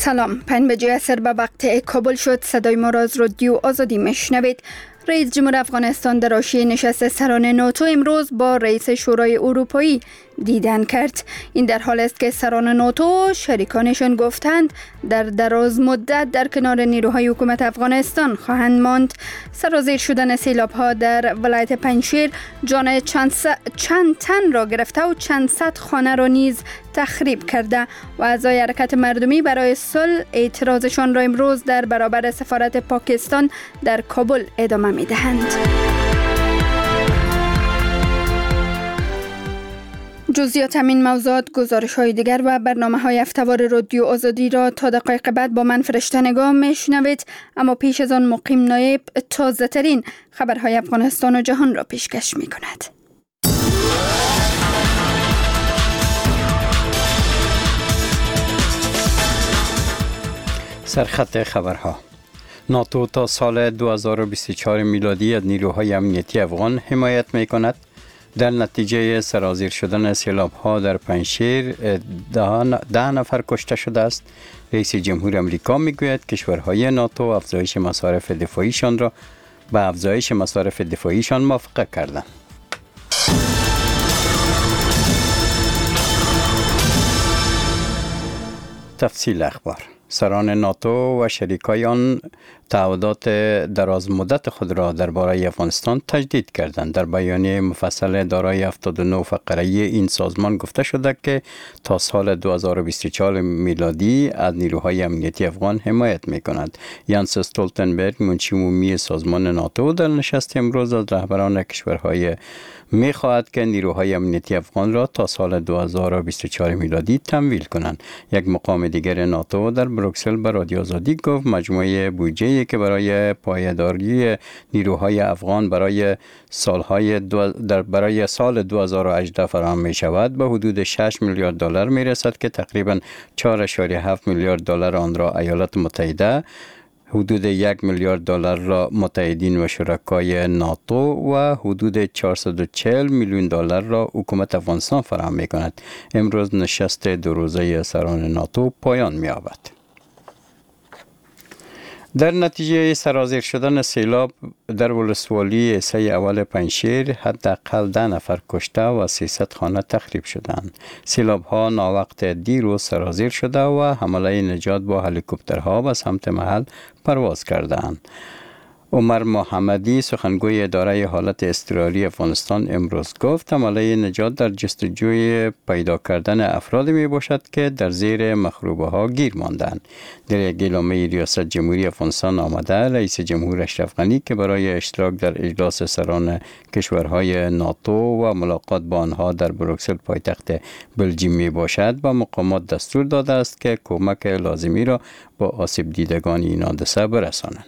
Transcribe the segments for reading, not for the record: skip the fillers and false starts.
سلام، 5 بجه عصر به وقت کابل شد. صدای ما را از رادیو آزادی میشنوید. رئیس جمهور افغانستان در حاشیه نشست سران ناتو امروز با رئیس شورای اروپایی دیدن کرد. این در حال است که سران ناتو شریکانشان گفتند در دراز مدت در کنار نیروهای حکومت افغانستان خواهند ماند. سرازیر شدن سیلاب‌ها در ولایت پنجشیر جان چند تن را گرفته و چند صد خانه را نیز تخریب کرده و اعضای حرکت مردمی برای صلح اعتراضشان را امروز در برابر سفارت پاکستان در کابل ادامه می‌دهند. جزئیات همین موضوعات، گزارش‌های دیگر و برنامه‌های هفته‌وار رادیو آزادی را تا دقایق بعد با من فرشته نگاه میشنوید، اما پیش از آن مقیم نایب تازه‌ترین خبرهای افغانستان و جهان را پیشکش می‌کند. سرخط خبرها. ناتو تا سال 2024 میلادی از نیروهای امنیتی افغان حمایت می‌کند. در نتیجه سرازیر شدن سیلاب‌ها در پنجشیر 10 نفر کشته شده است. رئیس جمهور امریکا میگوید کشورهای ناتو افزایش مصارف دفاعیشان را به افزایش مصارف دفاعیشان موافقت کردند. تفصیل اخبار. سران ناتو و شریکای آن تعهدات دراز مدت خود را درباره افغانستان تجدید کردند. در بیانیه مفصل دارای 79 فقره این سازمان گفته شده که تا سال 2024 میلادی از نیروهای امنیتی افغان حمایت می‌کند. یانس استولتنبرگ، منشی عمومی سازمان ناتو، در نشست امروز از رهبران کشورهای می‌خواهد که نیروهای امنیتی افغان را تا سال 2024 میلادی تمویل کنند. یک مقام دیگر ناتو در بروکسل به رادیو آزادی گفت مجموعه بودجه‌ای که برای پایداری نیروهای افغان برای سال 2018 فراهم می شود به حدود 6 میلیارد دلار می رسد که تقریباً 4.7 میلیارد دلار آن را ایالات متحده، حدود 1 میلیارد دلار را متحدین و شرکای ناتو و حدود 440 میلیون دلار را حکومت افغانستان فراهم می کند. امروز نشست 2 روزه سران ناتو پایان می یابد. در نتیجه سرازیر شدن سیلاب در ولسوالی سه اول پنجشیر حداقل 10 نفر کشته و 300 خانه تخریب شدند. سیلاب ها ناوقت دیروز سرازیر شده و حمله نجات با هلیکوپترها به سمت محل پرواز کردند. عمر محمدی، سخنگوی اداره حالت اضطراری افغانستان، امروز گفت حمله نجات در جستجوی پیدا کردن افرادی می باشد که در زیر مخروبه ها گیر ماندند. در یک اعلامیه ریاست جمهوری افغانستان آمده رئیس جمهور اشرف غنی که برای اشتراک در اجلاس سران کشورهای ناتو و ملاقات با آنها در بروکسل پایتخت بلژیم می باشد به مقامات دستور داده است که کمک لازمی را با آسیب دیدگان این حادثه برسانند.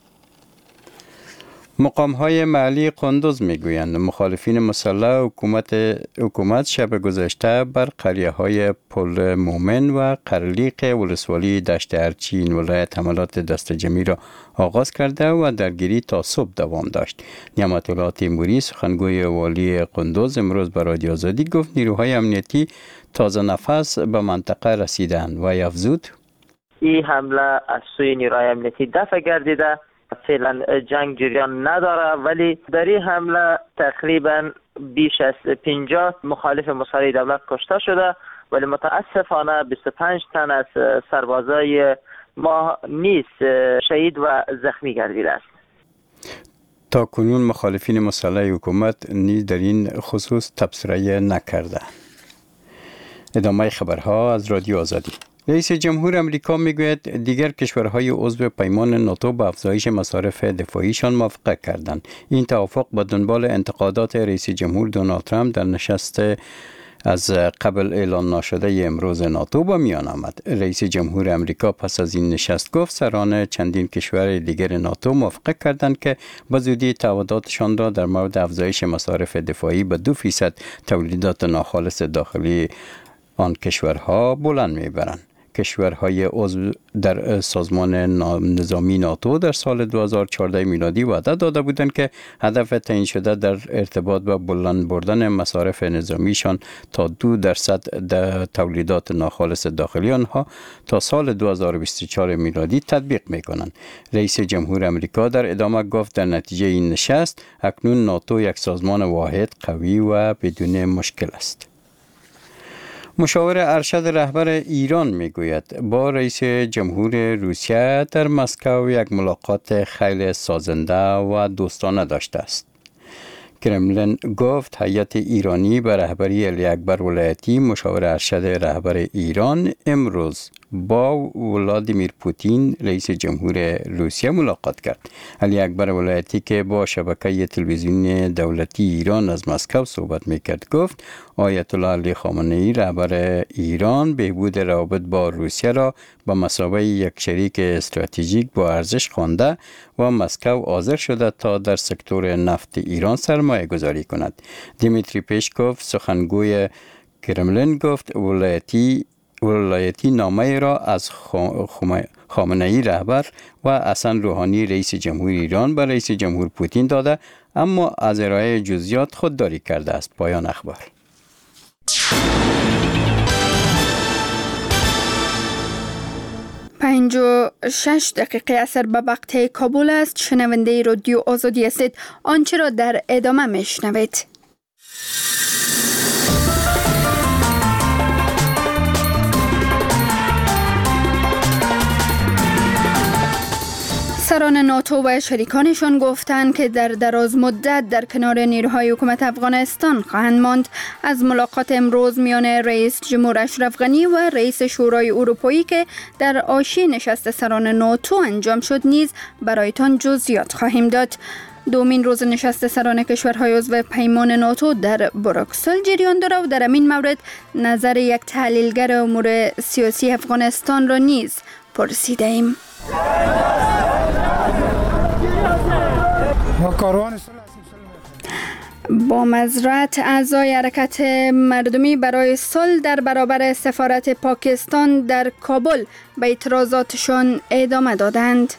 مقام‌های محلی قندوز میگویند مخالفین مسلح حکومت شب گذشته بر قریه‌های پل مومن و قرلیق ولسوالی دشت ارچی این ولایت حملات دست جمعی را آغاز کرده و درگیری تا صبح دوام داشت. نعمت الله تیموری، سخنگوی والی قندوز، امروز به رادیو آزادی گفت نیروهای امنیتی تازه نفس به منطقه رسیدند و افزود این حمله از سوی نیروهای امنیتی دفع گردیده. فعلا جنگ جریان نداره، ولی در این حمله تقریبا بیش از 50 مخالف مسلح دولت کشته شده، ولی متاسفانه 25 تن از سربازای ما نیز شهید و زخمی گردیده است. تا کنون مخالفین مسلح حکومت نیز در این خصوص تبصره نکرده. ادامه خبرها از رادیو آزادی. رئیس جمهور امریکا میگوید دیگر کشورهای عضو پیمان ناتو به افزایش مصارف دفاعیشان موافقت کردند. این توافق با دنبال انتقادات رئیس جمهور دونالد ترامپ در نشست از قبل اعلان نشده امروز ناتو با میان آمد. رئیس جمهور امریکا پس از این نشست گفت سران چندین کشور دیگر ناتو موافقت کردند که به زودی تعهداتشان را در مورد افزایش مصارف دفاعی به 2% تولیدات ناخالص داخلی آن کشورها بلند میبرند. کشورهای عضو در سازمان نظامی ناتو در سال 2014 میلادی وعده داده بودند که هدف تعیین شده در ارتباط با بلند بردن مصارف نظامیشان تا 2% تولیدات ناخالص داخلی آنها تا سال 2024 میلادی تطبیق میکنند. رئیس جمهور امریکا در ادامه گفت در نتیجه این نشست اکنون ناتو یک سازمان واحد، قوی و بدون مشکل است. مشاور ارشد رهبر ایران میگوید با رئیس جمهور روسیه در مسکو یک ملاقات خیلی سازنده و دوستانه داشته است. کرملین گفت هیئت ایرانی به رهبری علی اکبر ولایتی مشاور ارشد رهبر ایران امروز با ولادیمیر پوتین رئیس جمهور روسیه ملاقات کرد. علی اکبر ولایتی که با شبکه تلویزیونی دولتی ایران از مسکو صحبت میکرد گفت آیت الله علی خامنه‌ای رهبر ایران بهبود روابط با روسیه را به مثابه یک شریک استراتژیک با ارزش خوانده و مسکو حاضر شده تا در سکتور نفت ایران سرمایه گذاری کند. دیمیتری پشکوف سخنگوی کرملین گفت ولایتی نامه را از خامنه‌ای رهبر و حسن روحانی رئیس جمهور ایران به رئیس جمهور پوتین داده اما از ارائه جزئیات خودداری کرده است. پایان اخبار. 56 دقیقه اثر به وقت کابل است. شنونده رادیو آزادی هستید. آنچه را در ادامه میشنوید. سران ناتو و شریکانشان گفتند که در دراز مدت در کنار نیروهای حکومت افغانستان خواهند ماند. از ملاقات امروز میان رئیس جمهور اشرف غنی و رئیس شورای اروپایی که در حاشیه نشست سران ناتو انجام شد نیز برایتان جزئیات خواهیم داد. دومین روز نشست سران کشورهای عضو پیمان ناتو در بروکسل جریان دارد و در این مورد نظر یک تحلیلگر امور سیاسی افغانستان را نیز پرسیده ایم. با معذرت اعضای حرکت مردمی برای صلح در برابر سفارت پاکستان در کابل به اعتراضاتشان ادامه دادند.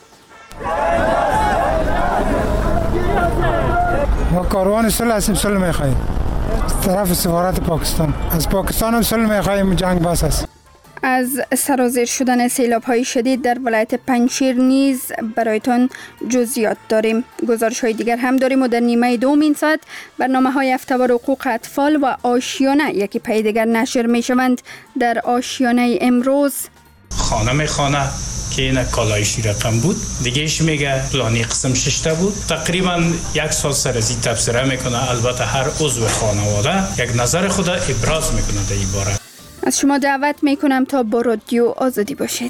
ما کاروان صلح هستیم، صلح می‌خواهیم طرف سفارت پاکستان. از پاکستان هم صلح می‌خواهیم، جنگ بس است. از سرازیر شدن سیلاب‌های شدید در ولایت پنجشیر نیز برایتان جزئیات داریم. گزارش‌های دیگر هم داریم و در نیمه دوم این ساعت برنامه‌های هفته‌وار حقوق اطفال و آشیانه یکی پی دیگر نشر می‌شوند. در آشیانه امروز خانه که این کالایشی رقم بود، دیگهش میگه فلانی قسم ششته بود. تقریبا یک سال سر از این تبصره میکنه. البته هر عضو خانواده یک نظر خود ابراز میکنه در این باره. از شما دعوت میکنم تا با رادیو آزادی باشید.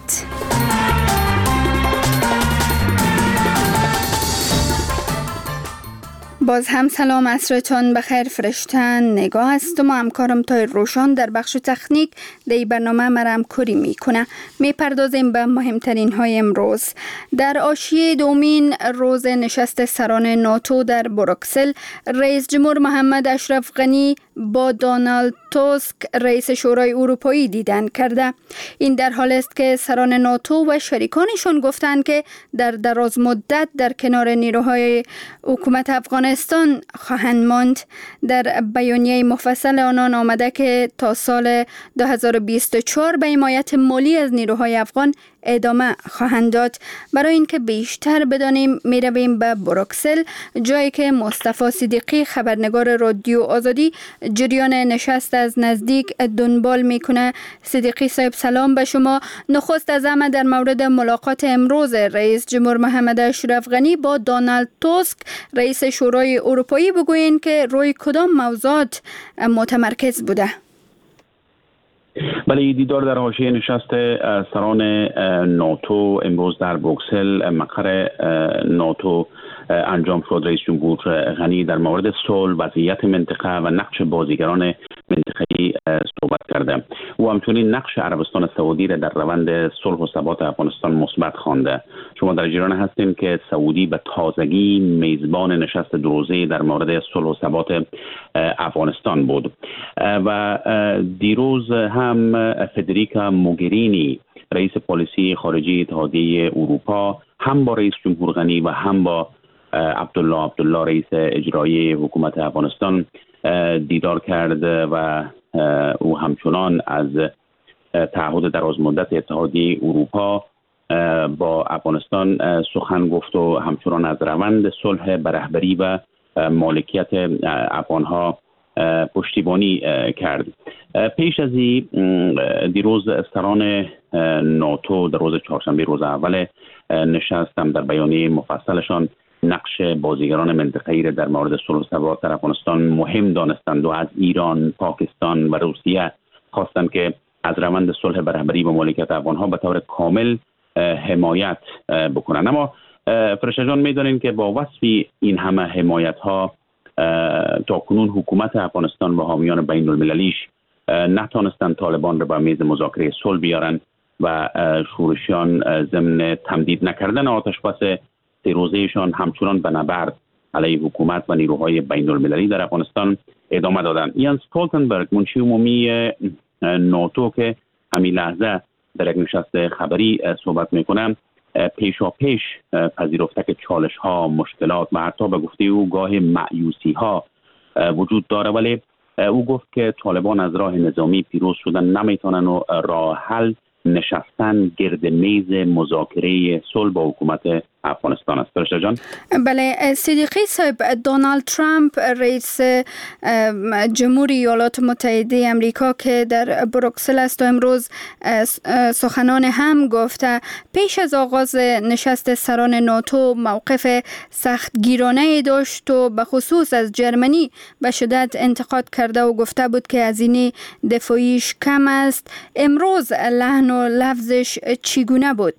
باز هم سلام، عصرتان بخیر. فرشتن نگاه هستم و همکارم تای روشان در بخش تکنیک در برنامه مرم کری میکنه. میپردازیم به مهمترین های امروز. در حاشیه دومین روز نشست سران ناتو در بروکسل، رئیس جمهور محمد اشرف غنی با دونالد توسک رئیس شورای اروپایی دیدن کرده. این در حال است که سران ناتو و شریکانشان گفتند که در دراز مدت در کنار نیروهای حکومت افغانستان خواهند ماند. در بیانیه مفصل آنان آمده که تا سال 2024 به حمایت مالی از نیروهای افغان ادامه خواهند داد. برای اینکه بیشتر بدانیم میرویم به بروکسل، جایی که مصطفی صدیقی خبرنگار رادیو آزادی جریان نشست از نزدیک دنبال میکنه. صدیقی صاحب سلام به شما. نخست از همه در مورد ملاقات امروز رئیس جمهور محمد اشرف غنی با دونالد توسک رئیس شورای اروپایی بگوین که روی کدام موضوعات متمرکز بوده؟ بله، دیدار در حاشیه نشست سران ناتو امروز در بروکسل مقر ناتو انجام شد. رئیس جمهور غنی در مورد صلح، وضعیت منطقه و نقش بازیگران منطقه‌ای صحبت کرده. او همچنین نقش عربستان سعودی را در روند صلح و ثبات افغانستان مثبت خوانده. شما در جریان هستید که سعودی به تازگی میزبان نشست دو روزه در مورد صلح و ثبات افغانستان بود و دیروز هم فدریکا موگرینی رئیس پالیسی خارجی اتحادیه اروپا هم با رئیس جمهور غنی و هم با عبدالله رئیس اجرایی حکومت افغانستان دیدار کرد و او همچنان از تعهد درازمدت اتحادیه اروپا با افغانستان سخن گفت و همچنان از روند صلح به رهبری و مالکیت افغانها پشتیبانی کرد. پیش از دیروز سران ناتو در روز چهارشنبه روز اول نشستم در بیانیه مفصلشان نقش بازیگران منطقه‌ای را در مورد صلح و ثبات در افغانستان مهم دانستند و از ایران، پاکستان و روسیه خواستند که از روند صلح به رهبری و مالکیت افغانها به طور کامل حمایت بکنند. اما فرشته جان می‌دانیم که با وصف این همه حمایت‌ها تاکنون حکومت افغانستان و حامیان بین المللیش نتوانستند طالبان را به میز مذاکره صلح بیارند و شورشیان ضمن تمدید نکردن آتشبس 3 روزه‌شان همچنان به نبرد علیه حکومت و نیروهای بین المللی در افغانستان ادامه دادند. یانس استولتنبرگ منشی عمومی ناتو که همین لحظه در یک نشست خبری صحبت میکنم پیشاپیش پذیرفته که چالش ها، مشکلات و حتی به گفته او گاه مایوسی ها وجود داره، ولی او گفت که طالبان از راه نظامی پیروز شدن نمیتونن و راه حل نشستن گرد میز مذاکره صلح با حکومت افغانستان است. فرشته جان؟ بله صدیقی صاحب، دونالد ترامپ رئیس جمهوری ایالات متحده امریکا که در بروکسل است و امروز سخنان هم گفته پیش از آغاز نشست سران ناتو موقف سختگیرانه داشت و به خصوص از جرمنی به شدت انتقاد کرده و گفته بود که هزینه دفاعیش کم است. امروز لحن و لفظش چگونه بود؟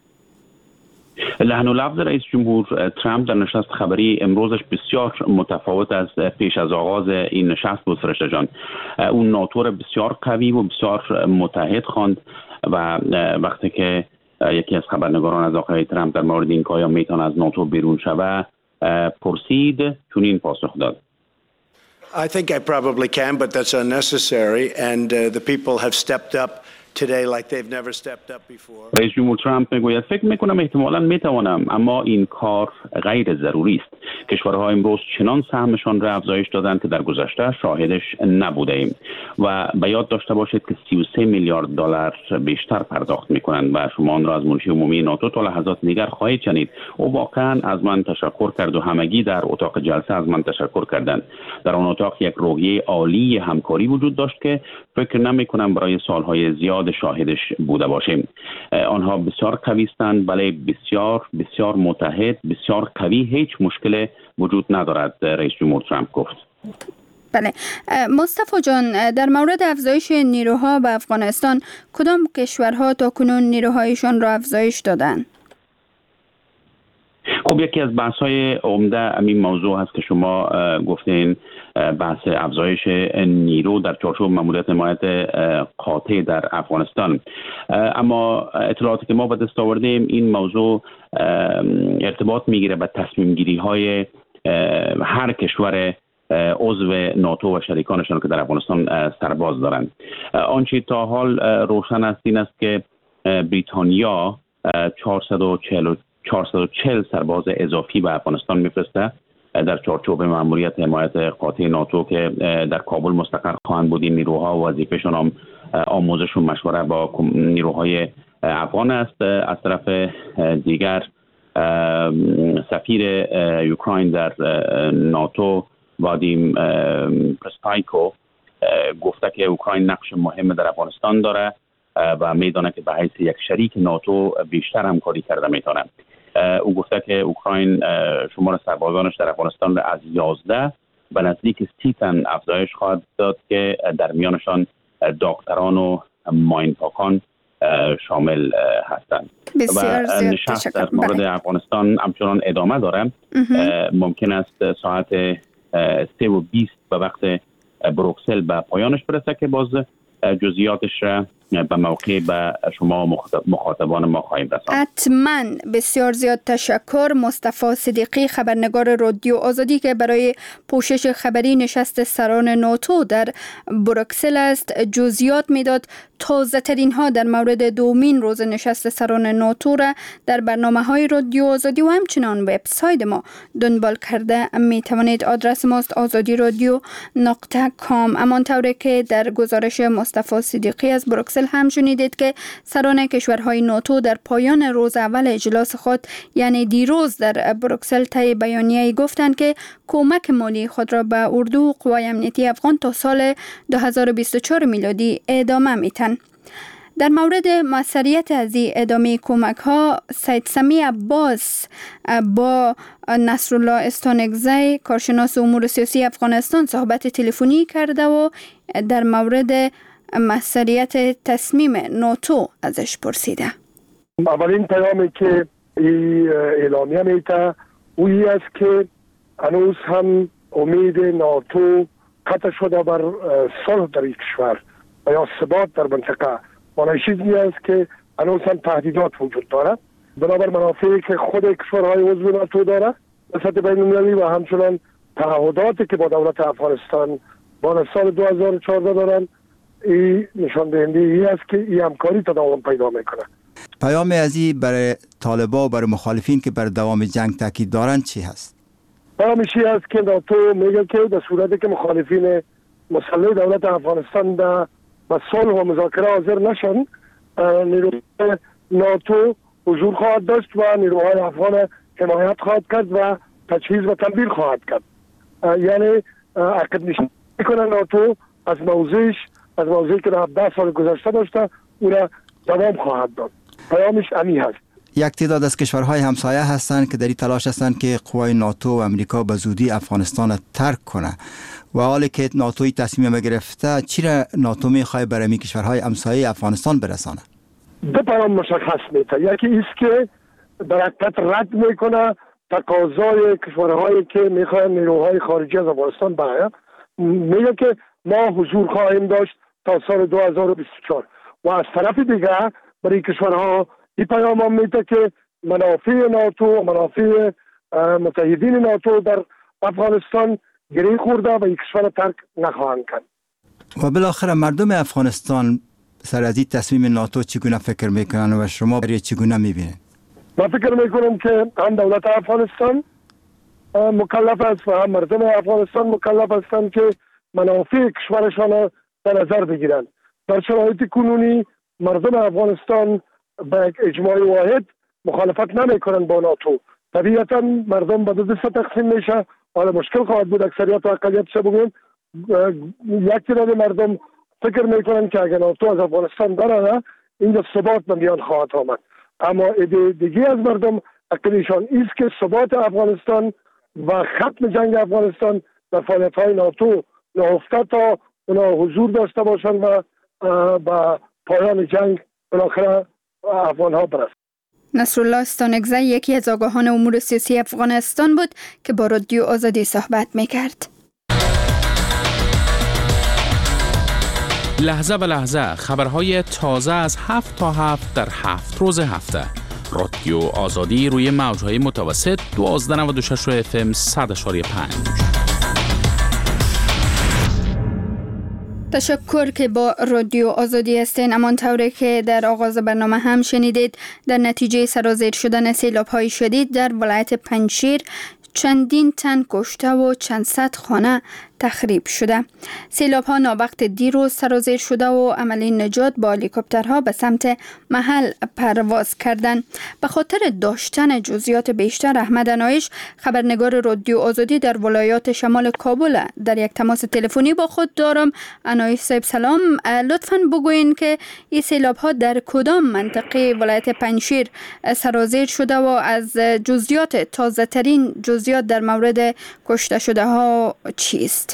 لحن و لفظ رئیس جمهور ترامپ در نشست خبری امروزش بسیار متفاوت از پیش از آغاز این نشست بود. فرشته جان، اون ناتو را بسیار قوی و بسیار متحد خواند و وقتی که یکی از خبرنگاران از آقای ترامپ در مورد این که آیا میتونه از ناتو بیرون شود پرسید، چنین پاسخ داد: I think I probably can, but that's unnecessary and the people have stepped up today like they've never stepped up before. رئیس جمهور ترامپ میگوید فکر میکنم احتمالاً میتوانم، اما این کار غیر ضروری است. کشورها امروز چنان سهمشان را افزایش دادند که در گذشته شاهدش نبوده ایم و به یاد داشته باشید که 33 میلیارد دلار بیشتر پرداخت میکنند و شما آن را از منشی عمومی ناتو تا لحظات دیگر خواهید شنید. او واقعا از من تشکر کرد و همگی در اتاق جلسه از من تشکر کردند. در آن اتاق یک روحیه عالی همکاری وجود داشت که فکر نمیکنم برای سالهای زیاد شاهدش بوده باشیم. آنها بسیار قوی هستند، بله بسیار بسیار متحد، بسیار قوی، هیچ مشکل وجود ندارد، رئیس جمهور ترامپ گفت. بله مصطفی جان، در مورد افزایش نیروها به افغانستان کدام کشورها تا کنون نیروهایشان را افزایش دادند؟ خب یکی از بحث‌های عمده همین موضوع هست که شما گفتین، بحث افزایش نیرو در چارچوب ماموریت حمایت قاطع در افغانستان. اما اطلاعاتی که ما به دست آوردیم این موضوع ارتباط میگیره به تصمیم گیری های هر کشور عضو ناتو و شریکانشان که در افغانستان سرباز دارند. آنچه تا حال روشن است این است که بریتانیا 440 سرباز اضافی به افغانستان میفرسته در چارچوب ماموریت حمایت قاطع ناتو که در کابل مستقر خواهند بود. این نیروها وظیفه‌شان آموزش و مشوره با نیروهای افغان است. از طرف دیگر سفیر اوکراین در ناتو وادیم پرستایکو گفته که اوکراین نقش مهم در افغانستان داره و میدونه که به حیث یک شریک ناتو بیشتر همکاری کرده میتونه. او گفته که اوکراین شمار سربازانش در افغانستان را از 11 به نزدیک 30 تن افزایش خواهد داد که در میانشان دکتران و ماینپاکان شامل هستند. و نشست در مورد افغانستان همچنان ادامه داره. ممکن است ساعت 3:20 به وقت بروکسل به پایانش برسه که باز جزئیاتش را به موقع به شما مخاطبان ما خواهیم رساند. حتما. بسیار زیاد تشکر. مصطفی صدیقی، خبرنگار رادیو آزادی که برای پوشش خبری نشست سران ناتو در بروکسل است، جزئیات میداد. تازه ترین ها در مورد دومین روز نشست سران ناتو را در برنامه های رادیو آزادی و همچنان وبسایت ما دنبال کرده می توانید. آدرس ماست azadi.radio.com. امان طوری که در گزارش مصطفی صدیقی از بروکسل هم شنیدید که سران کشورهای ناتو در پایان روز اول اجلاس خود یعنی دیروز در بروکسل طی بیانیه‌ای گفتند که کمک مالی خود را به اردو و قوای امنیتی افغان تا سال 2024 میلادی ادامه میتن. در مورد موثریت از ادامه کمک ها، سید سمی عباس با نصرالله استانکزی، کارشناس امور سیاسی افغانستان، صحبت تلفنی کرده و در مورد موثریت تصمیم ناتو ازش پرسیده. اولین پیامی که اعلامیه میده اویی است که هنوز هم امید ناتو قطع شده بر صلح در این کشور و یا ثبات در منطقه. معنی چیزی است که هنوز هم تهدیدات وجود دارد بنابر منافعی که خود کشورهای عضو ناتو داره به سطح بین‌المللی و همچنان تعهداتی که با دولت افغانستان با سال 2014 دارن. این نشان دهنده ای است که این همکاری تداوم پیدا میکنه. پیام ازی برای طالبان و برای مخالفین که بر دوام جنگ تاکید دارند چی هست؟ پیامش این است که ناتو میگه که در صورتی که مخالفین مسلح دولت افغانستان به صلح و مذاکره حاضر نشن، نیروهای ناتو حضور خواهد داشت و نیروهای افغان حمایت خواهد کرد و تجهیز و تنبیه خواهد کرد. یعنی عقب نشینی میکنه ناتو از موضوعی که در 10 سال گذشته داشته او را دوام خواهد داد. پیامش امی هست. یک تعداد از کشورهای همسایه هستند که در این تلاش هستند که قوای ناتو و امریکا به زودی افغانستان را ترک کنه و حالی که ناتوی تصمیم گرفته، چی را ناتو میخواد برای این کشورهای همسایه افغانستان برسانه؟ دو پیام مشخص میده. یکی است که در حقیقت رد میکنه تقاضای کشورهایی که میخوان نیروهای خارجی از افغانستان بیاید. میگه که ما حضور خواهیم داشت تا سال 2024 و از طرف دیگه برای کشورها این پیام هم میده که منافع ناتو و منافع متحدین ناتو در افغانستان گره خورده و این کشور ترک نخواهند کرد. و بالاخره مردم افغانستان سر از این تصمیم ناتو چگونه فکر میکنن و شما برای چگونه میبینید؟ من فکر میکنم که هم دولت افغانستان مکلف است و هم مردم افغانستان مکلف هستند که منافع کشورشان در نظر بگیرند. در شرایط کنونی مردم افغانستان به اجماع واحد مخالفت نمیکنند با ناتو. طبیعتا مردم به دو سه تقسیم میشه. حالا مشکل خواهد بود اکثریت و اقلیت چه بگویم. یک تعداد مردم فکر میکنند که اگر ناتو از افغانستان بره اینجا ثبات به میان خواهد آمد. اما دیگه از مردم عقیدهشان است که ثبات افغانستان و ختم جنگ افغانستان در فعالیت‌های ناتو نهفته تا اونا حضور داشته باشند و با پایان جنگ بالاخره افغان‌ها برسند. نصرالله استانکزی یکی از آگاهان امور سیاسی افغانستان بود که با رادیو آزادی صحبت می‌کرد. لحظه به لحظه خبرهای تازه از 7 تا 7 در 7 روز هفته. رادیو آزادی روی موج‌های متوسط 1296 FM 100.5. تشکر که با رادیو آزادی هستین. امان طوری که در آغاز برنامه هم شنیدید، در نتیجه سرازیر شدن سیلاب‌های شدید در ولایت پنجشیر چندین تن کشته و چند صد خانه تخریب شده. سیلاب‌ها ناوقت دیروز سرازیر شده و عملی نجات با هلیکوپترها به سمت محل پرواز کردند. به خاطر داشتن جزئیات بیشتر، احمد انایش، خبرنگار رادیو آزادی در ولایات شمال کابل، در یک تماس تلفنی با خود دارم. انایش صاحب سلام، لطفاً بگوین که این سیلاب‌ها در کدام منطقه ولایت پنجشیر سرازیر شده و از جزئیات تازه ترین جزئیات در مورد کشته شده ها چیست؟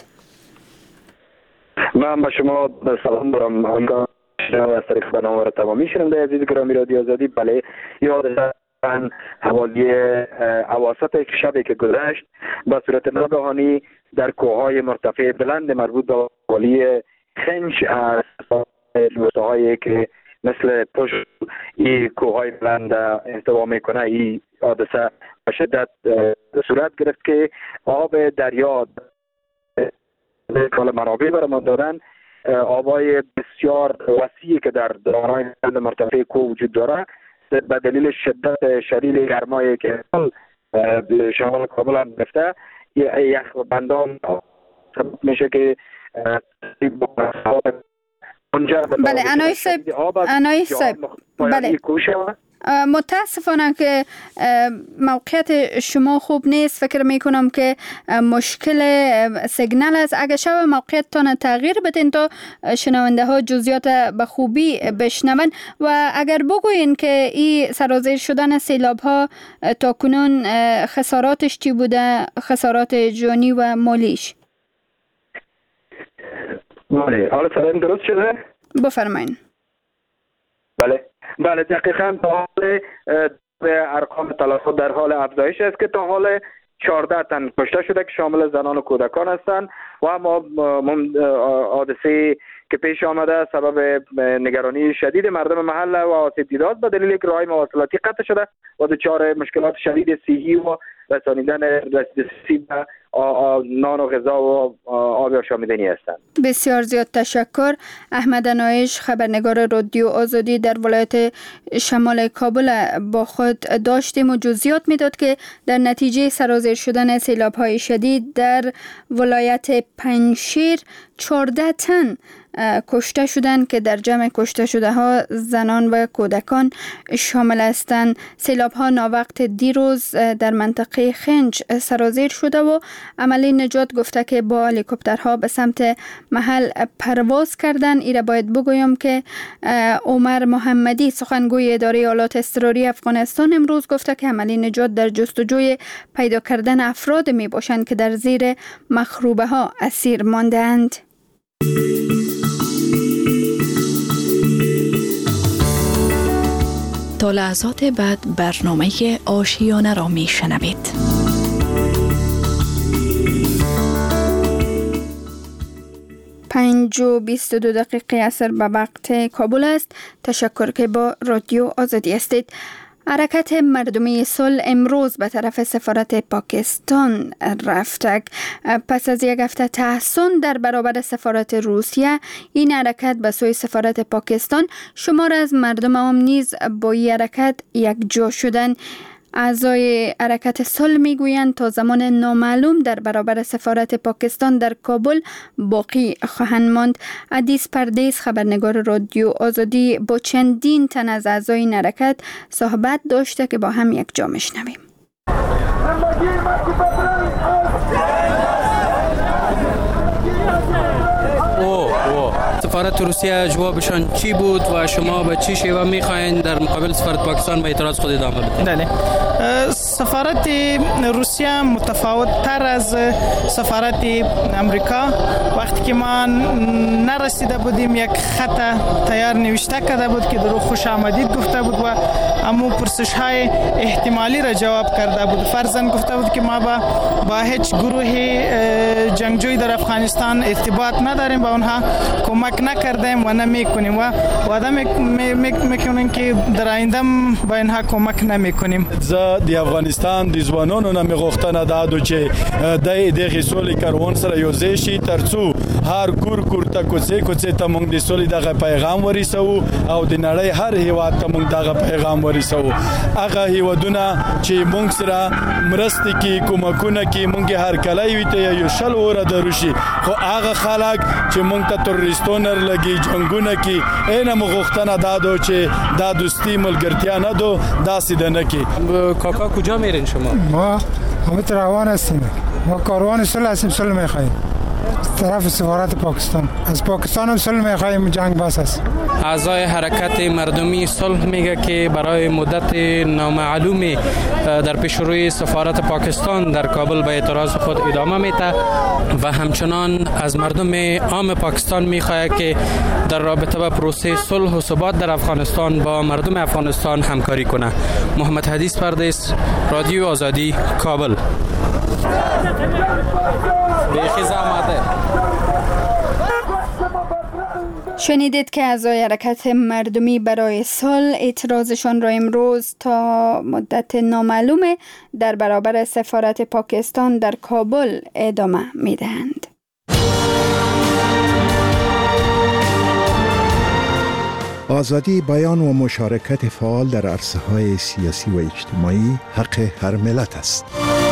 من به شما سلام دارم. از طریق برنامه را تمامی شنونده عزیز گرامی رادیو آزادی. بله، یاد من حوالی اواسط شبی که گذشت به صورت ناگهانی در کوههای مرتفع بلند مربوط به والی خنج از روستاهایی که مثل پشت این کوههای بلند انزوا میکنه، این حادثه به شدت صورت گرفت که آب دریا منابع برمان دارن، آبای بسیار وسیعی که در دامنهای مرتفع کوه وجود داره به دلیل شدت شدید گرمایی که شمال کابل هم گرفته یخبندان سبب میشه که بله انای صاحب بله متاسفانه که موقعیت شما خوب نیست. فکر میکنم که مشکل سیگنال است. اگر شب موقعیتتان تغییر بدین تا شنونده ها جزئیات به خوبی بشنون و اگر بگوین که این سرازیر شدن سیلاب ها تا کنون خساراتش چی بوده، خسارات جانی و مالیش؟ بله حالا سلام درست شده؟ بفرمایین. بله دقیقاً تا حال ارقام تلفات در حال افزایش است که تا حال 14 تن کشته شده که شامل زنان و کودکان هستند و اما حادثه که پیش آمده سبب نگرانی شدید مردم محل و آسیب دیده است به دلیل که راههای مواصلاتی قطع شده و دچار مشکلات شدید صحی و رسانیدن دسترسی به نان و غذا و آب آشامیدنی هستند. بسیار زیاد تشکر. احمد انایش خبرنگار رادیو آزادی در ولایت شمال کابل با خود داشتیم و جزئیات میداد که در نتیجه سرازیر شدن سیلاب‌های شدید در ولایت پنجشیر 14 تن کشته شدند که در جمع کشته شده ها زنان و کودکان شامل هستند. سیلاب ها ناوقت دیروز در منطقه خنج سرازیر شده و عملی نجات گفته که با هلیکوپترها به سمت محل پرواز کردند. ایره باید بگویم که عمر محمدی سخنگوی اداره آلات اضطراری افغانستان امروز گفته که عملی نجات در جستجوی پیدا کردن افراد می باشند که در زیر مخروبه ها اسیر مانده اند. تا لحظات بعد برنامه آشیانه را می شنوید. 5:22 عصر به وقت کابل است. تشکر که با رادیو آزادی هستید. حرکت مردمی صلح امروز به طرف سفارت پاکستان رفت. پس از یک هفته تحصن در برابر سفارت روسیه، این حرکت به سوی سفارت پاکستان، شمار از مردم هم نیز با این حرکت یک جا شدن. اعضای حرکت صلح میگویند تا زمان نامعلوم در برابر سفارت پاکستان در کابل باقی خواهند ماند. عدیس پردیس خبرنگار رادیو آزادی با چندین تن از اعضای این حرکت صحبت داشته که با هم یک جا میشنویم. سفارت روسیه جوابشان چی بود و شما به چی شیوه میخواین در مقابل سفارت پاکستان به اعتراض خود ادامه بدید؟ بله، سفارت روسیه متفاوت تر از سفارت امریکا. وقتی که ما نرسیده بودیم یک خط تیار نوشته کرده بود که درو خوش آمدید گفته بود و امو پرسش های احتمالی را جواب کرده بود. فرضاً گفته بود که ما با هیچ گروه جنگجوی در افغانستان ارتباط نداریم، با اونها کمک نکردیم و نمیکنیم و وعده میکنیم که در آینده با اینها کمک نمیکنیم. د افغانستان د ځوانانو نه مغوښتنه ده چې دغه سولې کاروان سره یوځای شي ترڅو هر کور ته کوڅې ته موږ د سولې دغه پیغام ورسوو او د نړۍ هر هیواد ته موږ دغه پیغام ورسوو. هغه هیوادونه چې موږ سره مرستې کوي، کومکونه کوي، موږ هر کله وي ته یو شل اوره درو شي، خو هغه خلک چې موږ ته تروریستونه لګي جنگونه کوي، اینه مغوښتنه ده چې دا دوستی ملګرتیا نه دو داسې ده نه کوي. کاکا کجا میرین شما؟ ما همه روان هستیم. ما کاروان صلح هستیم، صلح میخواییم طرف سفارت پاکستان. از پاکستان هم صلح میخواییم، جنگ بس است. اعضای حرکت مردمی صلح میگه که برای مدت نامعلومی در پیشروی سفارت پاکستان در کابل به اعتراض خود ادامه میده و همچنان از مردم عام پاکستان میخواد که در رابطه با پروسه صلح و ثبات در افغانستان با مردم افغانستان همکاری کنه. محمد حدیث پردیس، رادیو آزادی، کابل. بیخی زحمته. شنیدید که اعضای حرکت مردمی برای صلح اعتراضشان را امروز تا مدت نامعلوم در برابر سفارت پاکستان در کابل ادامه می‌دهند. آزادی بیان و مشارکت فعال در عرصه‌های سیاسی و اجتماعی حق هر ملت است.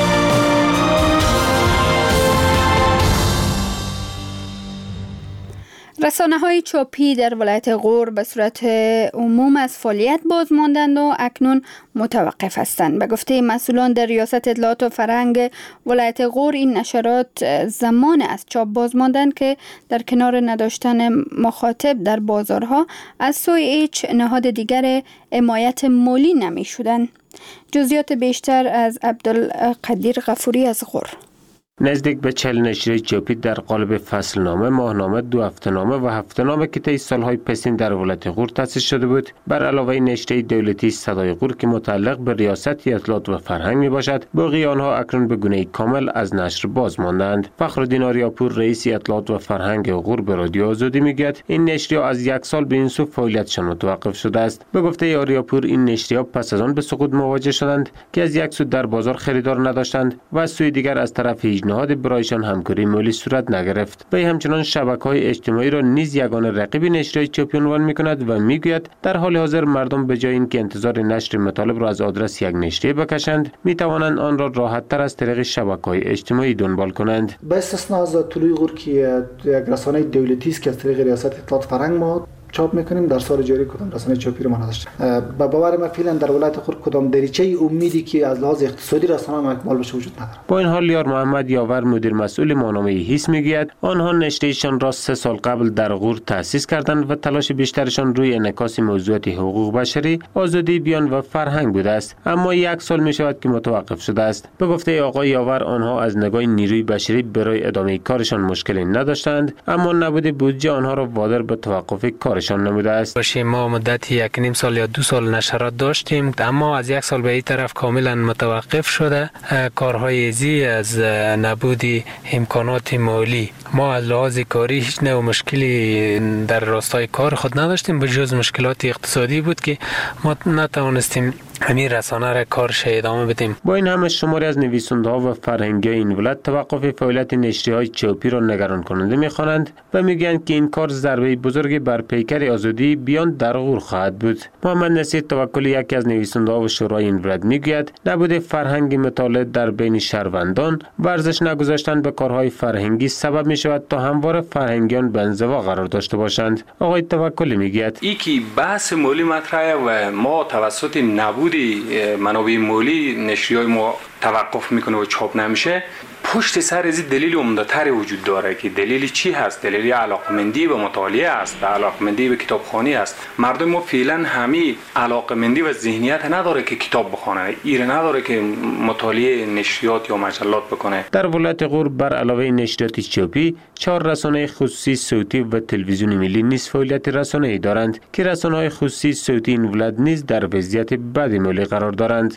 رسانه‌های چاپی در ولایت غور به صورت عموم از فعالیت باز ماندند و اکنون متوقف هستند. به گفته مسئولان در ریاست اطلاعات و فرهنگ ولایت غور، این نشرات زمان از چاپ باز ماندند که در کنار نداشتن مخاطب در بازارها از سوی هیچ نهاد دیگر حمایت مالی نمی شدند. جزئیات بیشتر از عبدالقدیر غفوری از غور. نزدیک به 40 نشریه چاپی در قالب فصلنامه، ماهنامه، 2 هفته‌نامه و هفته‌نامه که طی سالهای پسین در ولایت غور تأسیس شده بود، بر علاوه نشریه دولتی صدای غور که متعلق به ریاست اطلاعات و فرهنگ می باشد، باقی آنها اکنون به گونه کامل از نشر باز ماندند. فخرالدین آریاپور رئیس اطلاعات و فرهنگ غور به رادیو آزادی میگوید این نشریه از 1 سال به این سو فعالیتشان متوقف شده است. به گفته آریاپور، این نشریه پس از آن به سقوط مواجه شدند که از یک سو در بازار خریدار نداشتند و از سوی دیگر از طرف نهاد برایشان همکاری مالی صورت نگرفت. وی همچنان شبکه‌های اجتماعی را نیز یگانه رقیب نشریه چاپی عنوان می‌کند و میگوید در حال حاضر مردم به جای اینکه انتظار نشر مطالب را از آدرس یک نشریه بکشند، می‌توانند آن را راحت‌تر از طریق شبکه‌های اجتماعی دنبال کنند. به استثنا از طلوع غور که یک رسانه دولتی است که از طریق ریاست اطلاعات فرهنگ ما چاپ میکنیم، در سال جاری کدام رسانه چاپی رو ما نداشتیم. با باور ما فعلا در ولایت غور کدام دریچه امیدی که از لحاظ اقتصادی رسانه اکمال بشه وجود نداره. با این حال یار محمد یاور مدیر مسئول ماهنامه هیس میگوید آنها نشریه‌شان را 3 سال قبل در غور تأسیس کردند و تلاش بیشترشان روی انعکاس موضوعات حقوق بشری، آزادی بیان و فرهنگ بوده است، اما 1 سال میشود که متوقف شده است. به گفته آقای یاور آنها از نگاه نیروی بشری برای ادامه کارشان مشکلی نداشتند، اما نبود بودجه آنها را وادار به توقف کار نموده است. ما مدتی 1.5 سال یا 2 سال نشرات داشتیم، اما از 1 سال به این طرف کاملا متوقف شده. کارهای زی از نبود امکانات مالی، ما از لحاظ کاری هیچ نوع مشکلی در راستای کار خود نداشتیم، به جز مشکلات اقتصادی بود که ما نتوانستیم همین رسانه را کارش ادامه بدیم. با این همه شماری از نویسنده‌ها و فرهنگیان این ولایت توقف فعالیت نشریه‌های چاپی را نگران کننده می‌خوانند و میگویند که این کار ضربه بزرگی بر پیکر آزادی بیان در غور خواهد بود. محمد نصیر توکلی یکی از نویسنده‌ها و شورای این ولایت میگوید نبود فرهنگ مطالعه در بین شهروندان ورزش نگذاشتن به کارهای فرهنگی سبب می‌شود تا همواره فرهنگیان به انزوا قرار داشته باشند. آقای توکلی میگوید این که بحث مالی مطرحه و ما توسط نبود منابع مالی نشریه‌های ما توقف میکنه و چاپ نمیشه، پشت سر از دلیل عمده‌تری وجود داره که دلیل چی هست؟ دلیل علاقمندی به مطالعه است، علاقمندی به کتابخوانی است. مردم ما فعلا همین علاقمندی و ذهنیت نداره که کتاب بخونه، ایره نداره که مطالعه نشریات یا مجلات بکنه. در ولایت غور بر علاوه نشریات چاپی 4 رسانه خصوصی صوتی و تلویزیون ملی نیز فعالیت رسانه‌ای دارند که رسانه‌های خصوصی صوتی این ولایت نیز در وضعیت بد مالی قرار دارند.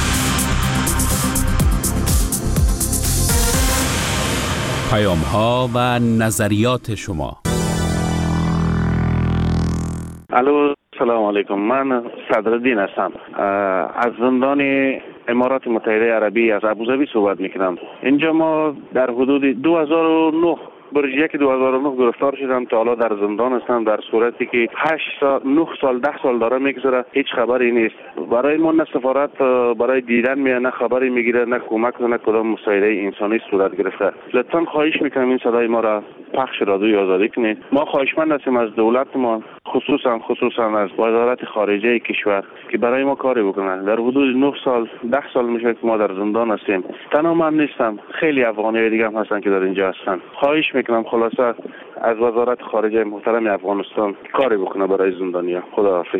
پیام‌ها و نظریات شما. الو، سلام علیکم. من صدرالدین هستم. از زندان امارات متحده عربی از ابوظبی صحبت میکنم. اینجا ما در حدود 2009 برج 2009 گرفتار شدم، تا حالا در زندان هستم، در صورتی که 8 سال 9 سال 10 سال داره میگذره، هیچ خبری نیست. برای ما نه سفارت برای دیدن میاد، نه خبری میگیره، نه کمک، نه کدام مساعده انسانی صورت گرفته. لطفا خواهش میکنم این صدای ما را پخش رادیوی آزادی کنید. ما خواهشمند هستیم از دولت ما، خصوصا از وزارت خارجه کشور که برای ما کاری بکنه. در حدود 9 سال 10 سال میشه که ما در زندان هستیم. تنها من نیستم، خیلی افغانی دیگه هم هستن که در اینجا هستن. خواهش میکنم خلاصه از وزارت خارجه محترم افغانستان کاری بکنه برای زندانیا. خداحافظ.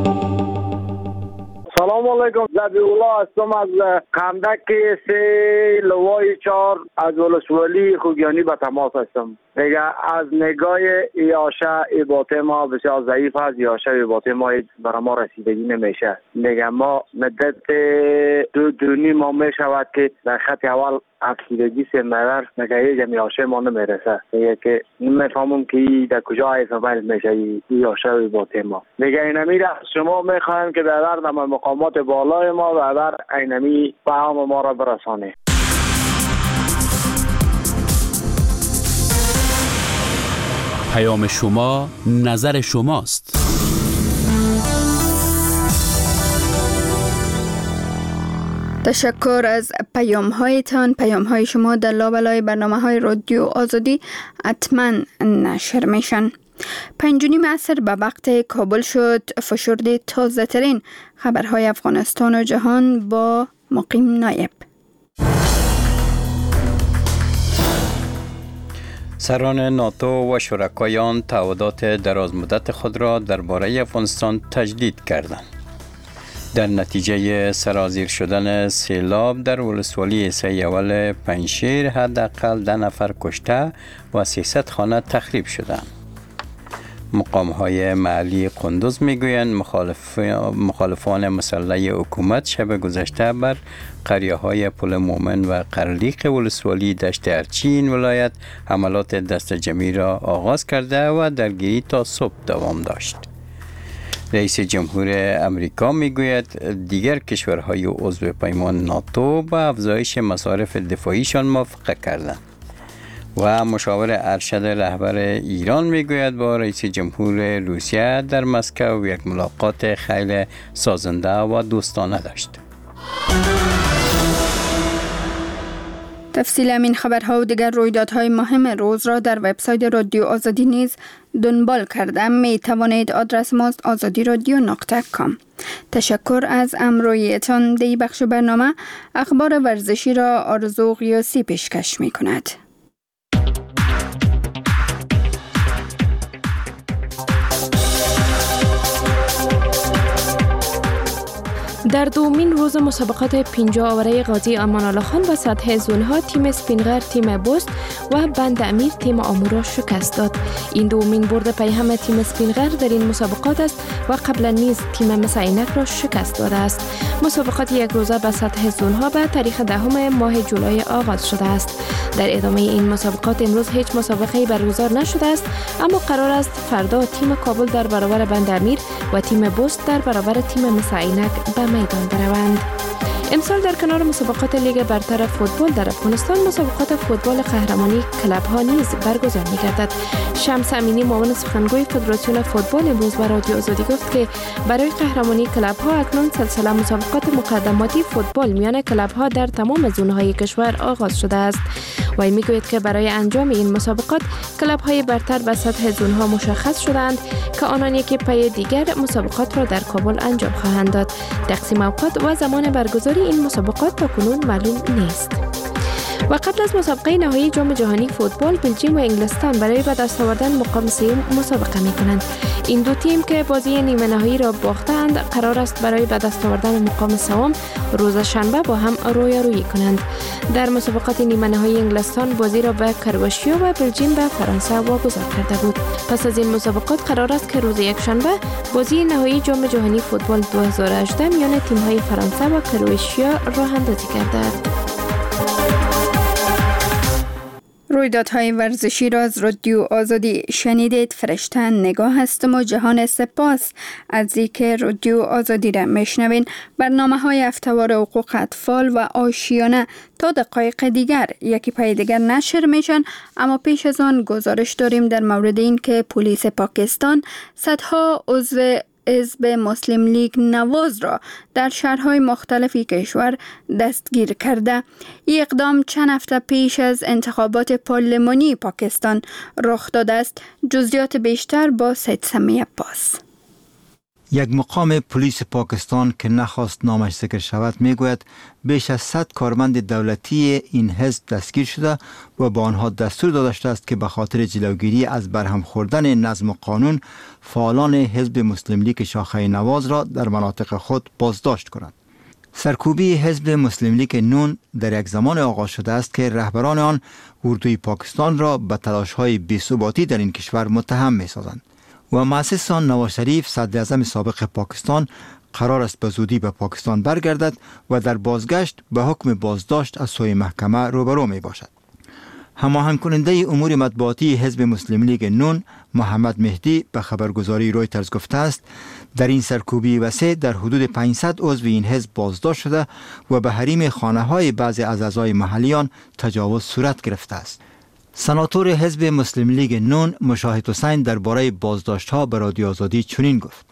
سلام علیکم. زبی‌الله هستم از کندک 3 لوای 4 از ولسوالی خوگیانی به تماس هستم. دیگه از نگاه یاشه ایباته ما بسیار ضعیف است. یاشه ایباته ما برای ما رسیدگی نمیشه. دیگه ما مدت 2.5 ماه میشود که در خط اول افسردگی سمرر نگه جمعی یاشه ما نمیرسه. دیگه که نمیفهمم که در کجا ایفامل میشه یاشه ایباته ما. دیگه اینمی را شما میخوایم که در مقامات بالای ما و در اینمی پیام ما را برسانه. پیام شما، نظر شماست. تشکر از پیام هایتان. پیام های شما در لابلای برنامه های رادیو آزادی حتما نشر میشن. 5:30 عصر به وقت کابل شد. فشرده تازه ترین خبرهای افغانستان و جهان با مقیم نایب. سران ناتو و شرکایان تعهدات درازمدت خود را درباره افغانستان تجدید کردند. در نتیجه سرازیر شدن سیلاب در ولسوالی سه اول پنجشیر حداقل 10 نفر کشته و 300 خانه تخریب شدند. مقام‌های محلی قندوز میگویند مخالفان مسلح حکومت شب گذشته بر قریه‌های پل مومن و قرلیق ولسوالی دشت ارچین ولایت حملات دست جمعی را آغاز کرده و درگیری تا صبح دوام داشت. رئیس جمهور امریکا میگوید دیگر کشورهای عضو پیمان ناتو با افزایش مصارف دفاعیشان موافقت کردند. و مشاور ارشد رهبر ایران میگوید با رئیس جمهور روسیه در مسکو یک ملاقات خیلی سازنده و دوستانه داشت. تفصیل این خبرها و دیگر رویدادهای مهم روز را در وبسایت رادیو آزادی نیز دنبال کرده می توانید. آدرس ماست azadiradio.com. تشکر از همراهیتان. در بخش برنامه اخبار ورزشی را آرزو قیاسی پیشکش می کند. در دومین روز مسابقات 50 آوره قاضی امان الله خان و سطح زونها تیم سپینغر تیم بست و بند امیر تیم آمو را شکست داد. این دومین برد پیهم تیم سپینغر در این مسابقات است و قبلا نیز تیم مسعینک را شکست داده است. مسابقات یک روزه به سطح زونها به تاریخ 10 ماه جولای آغاز شده است. در ادامه این مسابقات امروز هیچ مسابقه‌ای برگزار نشده است، اما قرار است فردا تیم کابل در برابر بند امیر و تیم بست در برابر تیم مسعینک به میدان بروند. امسال در کنار مسابقات لیگ برتر فوتبال در افغانستان مسابقات فوتبال قهرمانی کلب ها نیز برگزار می‌گردد. شمس امینی معاون سخنگوی فدراسیون فوتبال امروز به رادیو آزادی گفت که برای قهرمانی کلب ها اکنون سلسله مسابقات مقدماتی فوتبال میان کلب ها در تمام زون‌های کشور آغاز شده است. و میگوید که برای انجام این مسابقات کلب های برتر به سطح زون‌ها مشخص شدند که آنان یکی پی دیگر مسابقات را در کابل انجام خواهند داد. تقسیم اوقات و زمان برگزاری این مسابقات تا کنون معلوم نیست. و قبل از مسابقه نهایی جام جهانی فوتبال بلژیم و انگلستان برای به دست آوردن مقام سوم مسابقه می‌کنند. این دو تیم که بازی نیمه نهایی را باختند قرار است برای به دست آوردن مقام سوم روز شنبه با هم رویارویی کنند. در مسابقات نیمه نهایی انگلستان بازی را به کرواتیا و بلژیم به فرانسه واگذار کرده بود. پس از این مسابقات قرار است که روز یکشنبه بازی نهایی جام جهانی فوتبال 2018 میان تیم‌های فرانسه و کرواتیا راه اندازی گردد. رویدادهای ورزشی را از رادیو آزادی شنیدید. فرشته نگاه هستم و جهان سپاس از اینکه رادیو آزادی را میشنوین. برنامه‌های هفته‌وار حقوق اطفال و آشیانه تا دقایق دیگر یکی پای دیگر نشر میشن، اما پیش از آن گزارش داریم در مورد این که پلیس پاکستان صدها عضو حزب مسلم لیگ نواز را در شهرهای مختلفی کشور دستگیر کرده. این اقدام چند هفته پیش از انتخابات پارلمانی پاکستان رخ داده است. جزئیات بیشتر با سید سمی عباس. یک مقام پلیس پاکستان که نخواست نامش ذکر شود میگوید بیش از 100 کارمند دولتی این حزب دستگیر شده و با آنها دستور داده شده است که به خاطر جلوگیری از برهم خوردن نظم و قانون فعالان حزب مسلم لیگ شاخه نواز را در مناطق خود بازداشت کنند. سرکوبی حزب مسلم لیگ نون در یک زمان آغاز شده است که رهبران آن اردوی پاکستان را به تلاش‌های بی‌ثباتی در این کشور متهم می‌سازند و مؤسس آن نواز شریف صدر اعظم سابق پاکستان قرار است به زودی به پاکستان برگردد و در بازگشت به حکم بازداشت از سوی محکمه روبرو می باشد. هماهنگ کننده امور مطبوعاتی حزب مسلم لیگ نون محمد مهدی به خبرگزاری رویترز گفته است در این سرکوبی وسیع در حدود 500 عضو این حزب بازداشت شده و به حریم خانه‌های بعضی از اعضای محلیان تجاوز صورت گرفته است. سناتور حزب مسلم لیگ نون مشاهد حسین درباره بازداشت‌ها به رادیو آزادی چنین گفت: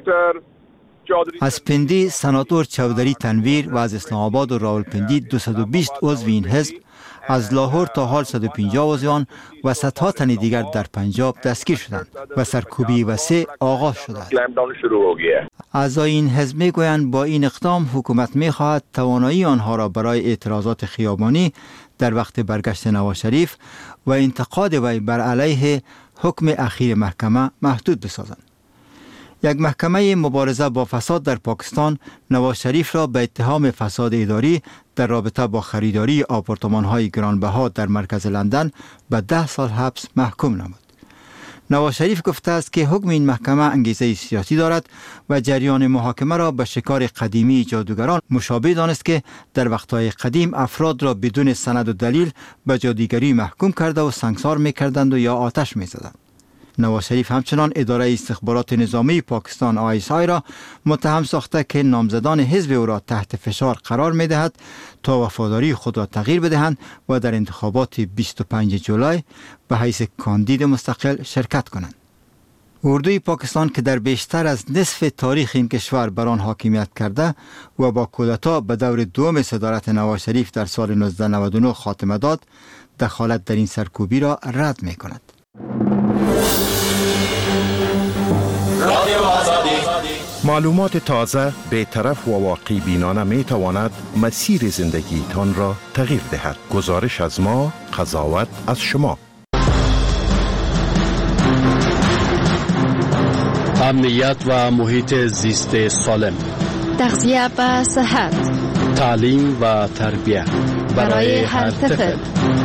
از پندی سناتور چودری تنویر و از اسلام آباد و راولپندی 220 عضو این حزب، از لاهور تا حال 150 عضو آن و صدها تن دیگر در پنجاب دستگیر شدند و سرکوبی وسیع آغاز شده است. اعضای این حزب میگویند با این اقدام حکومت میخواهد توانایی آنها را برای اعتراضات خیابانی در وقت برگشت نواز شریف و انتقاد وی بر علیه حکم اخیر محکمه محدود بسازند. یک محکمه مبارزه با فساد در پاکستان نواز شریف را به اتهام فساد اداری در رابطه با خریداری آپارتمان‌های گرانبها در مرکز لندن به 10 سال حبس محکوم نمود. نواز شریف گفته است که حکم این محکمه انگیزه سیاسی دارد و جریان محاکمه را به شکار قدیمی جادوگران مشابه دانست که در وقتهای قدیم افراد را بدون سند و دلیل به جادوگری محکوم کرده و سنگسار می‌کردند و یا آتش می‌زدند. نواز شریف همچنان اداره استخبارات نظامی پاکستان ISI را متهم ساخته که نامزدان حزب او را تحت فشار قرار می دهد تا وفاداری خود را تغییر بدهند و در انتخابات 25 جولای به حیث کاندید مستقل شرکت کنند. اردوی پاکستان که در بیشتر از نصف تاریخ این کشور بر آن حاکمیت کرده و با کودتا به دور دوم صدارت نواز شریف در سال 1999 خاتمه داد، دخالت در این سرکوبی را رد می کند. معلومات تازه، بی‌طرف و واقعی بینانه می تواند مسیر زندگی تان را تغییر دهد. گزارش از ما، قضاوت از شما. امنیت و محیط زیست سالم، تغذیه و صحت، تعلیم و تربیت برای هر طفل.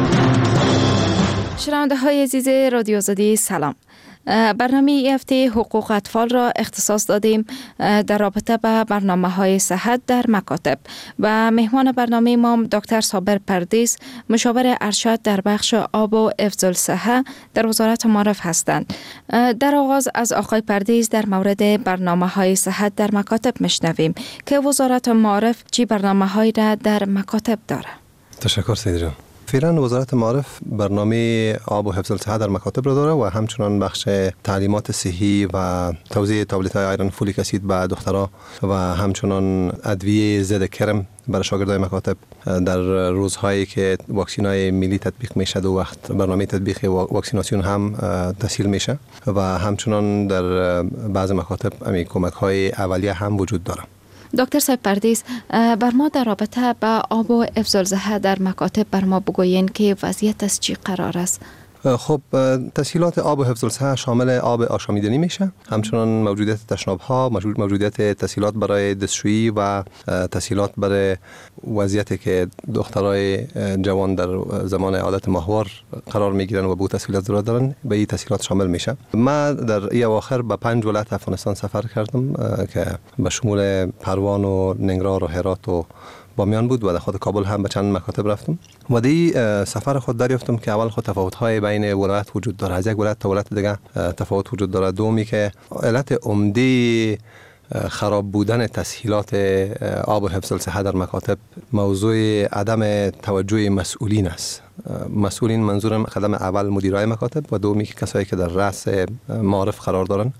شنونده های عزیز رادیو آزادی سلام. برنامه این هفته حقوق اطفال را اختصاص دادیم در رابطه با برنامه‌های صحت در مکاتب و مهمان برنامه ما دکتر صابر پردیس، مشاور ارشد در بخش آب و حفظ الصحه در وزارت معارف هستند. در آغاز از آقای پردیس در مورد برنامه‌های صحت در مکاتب میشنویم که وزارت معارف چی برنامه‌هایی را در مکاتب داره. تشکر سید جان. فعلا وزارت معارف برنامه آب و حفظ الصحه در مکاتب را داره و همچنان بخش تعلیمات صحی و توزیع تابلت‌های آیرن فولیک اسید به دخترها و همچنان ادویه ضد کرم برای شاگردای مکاتب در روزهایی که واکسین‌های ملی تطبیق میشه و وقت برنامه تطبیق واکسیناسیون هم تسهیل میشه و همچنان در بعض مکاتب همین کمک‌های اولیه هم وجود داره. دکتر صاحب پردیس، بر ما در رابطه با آب و حفظ الصحه در مکاتب بر ما بگوین که وضعیت از چی قرار است؟ خب تسهیلات آب و حفظ الصحه شامل آب آشامیدنی میشه، همچنان موجودیت تشناب‌ها، موجودیت تسهیلات برای دستشویی و تسهیلات برای وضعیتی که دخترای جوان در زمان عادت ماهوار قرار میگیرن و به تسهیلات ضرورت دارن، به این تسهیلات شامل میشه. ما در این اواخر به 5 ولایت افغانستان سفر کردم که به شمول پروان و ننگرهار و هرات و بامیان بود و در خود کابل هم به چند مکاتب رفتم و دی سفر خود دریافتم که اول خود تفاوت‌های بین ولایت وجود داره، از یک ولایت تا ولایت دیگه تفاوت وجود داره. دومی که علت عمده خراب بودن تسهیلات آب و حفظ الصحه در مکاتب موضوع عدم توجه مسئولین است. مسئولین منظورم قدم اول مدیرای مکاتب و دومی که کسایی که در رأس معارف قرار دارن.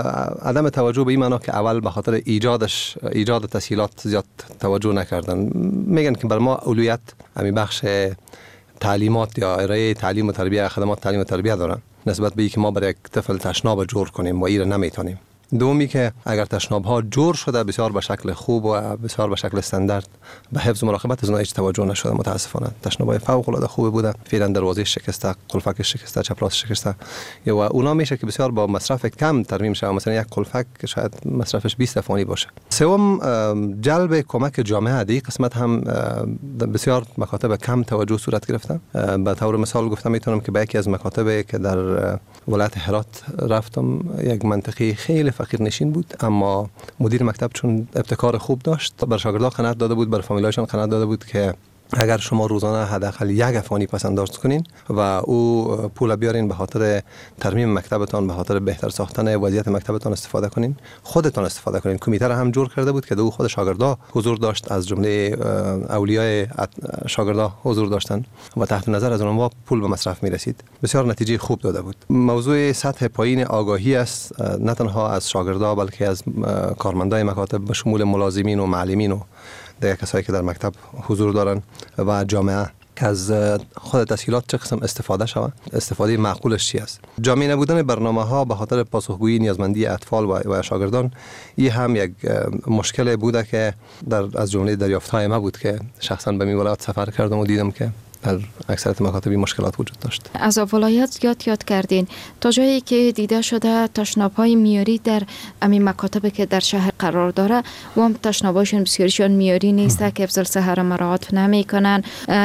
عدم توجه به این معنا که اول به خاطر ایجاد تسهیلات زیاد توجه نکردن. میگن که بر ما اولویت همین بخش تعلیمات یا ارائه تعلیم و تربیت، خدمات تعلیم و تربیت دارن نسبت به اینکه ما برای یک طفل تشناب جور کنیم و این نمیتونیم. دومی که اگر تشناب ها جور شده بسیار به شکل خوب و بسیار به شکل استاندارد به حفظ و مراقبت از اونها هیچ توجه نشده. متاسفانه تشناب های فوق العاده خوب بوده، فعلا دروازه شکسته، قلفک شکسته، چپراست شکسته و اونا میشه که بسیار با مصرف کم ترمیم شود. مثلا یک قلفک شاید مصرفش 20 افغانی باشه. سوم جلب کمک جامعه. دی قسمت هم بسیار مکاتب کم توجه صورت گرفته. به طور مثال گفتم میتونم که به یکی از مکاتبی که در ولایت هرات رفتم، یک منطقه خیلی فقیر نشین بود، اما مدیر مکتب چون ابتکار خوب داشت بر شاگردان قناعت داده بود، بر فامیلایشان قناعت داده بود که اگر شما روزانه حداقل 1 افغانی پس انداز کنین و او پول بیارین به خاطر ترمیم مکتبتان، به خاطر بهتر ساختن وضعیت مکتبتان استفاده کنین، خودتان استفاده کنین. کمیته را هم جور کرده بود که دو خود شاگردا حضور داشت، از جمله اولیای شاگردا حضور داشتند و تحت نظر از اونها پول به مصرف می رسید. بسیار نتیجه خوب داده بود. موضوع سطح پایین آگاهی است، نه تنها از شاگردا بلکه از کارمندای مکاتب به شمول ملازمین و معلمین و دیگر کسایی که در مکتب حضور دارن و جامعه که از خود تسهیلات چه قسم استفاده شود، استفاده معقولش چی است. جامع نبودن برنامه‌ها به خاطر پاسخگویی نیازمندی اطفال و شاگردان این هم یک مشکل بوده که از جمله دریافت‌های ما بود که شخصا به این ولایت سفر کردم و دیدم که در اکثریت مکاتبی مشکلات وجود داشت. از ولایت یاد کردین تا جایی که دیده شده تشناب‌های میاری در همین مکاتبی که در شهر قرار داره و هم تشناب‌هاشون بسیاریشون میاری نیسته که افضل صحه مراعات نمیکنن،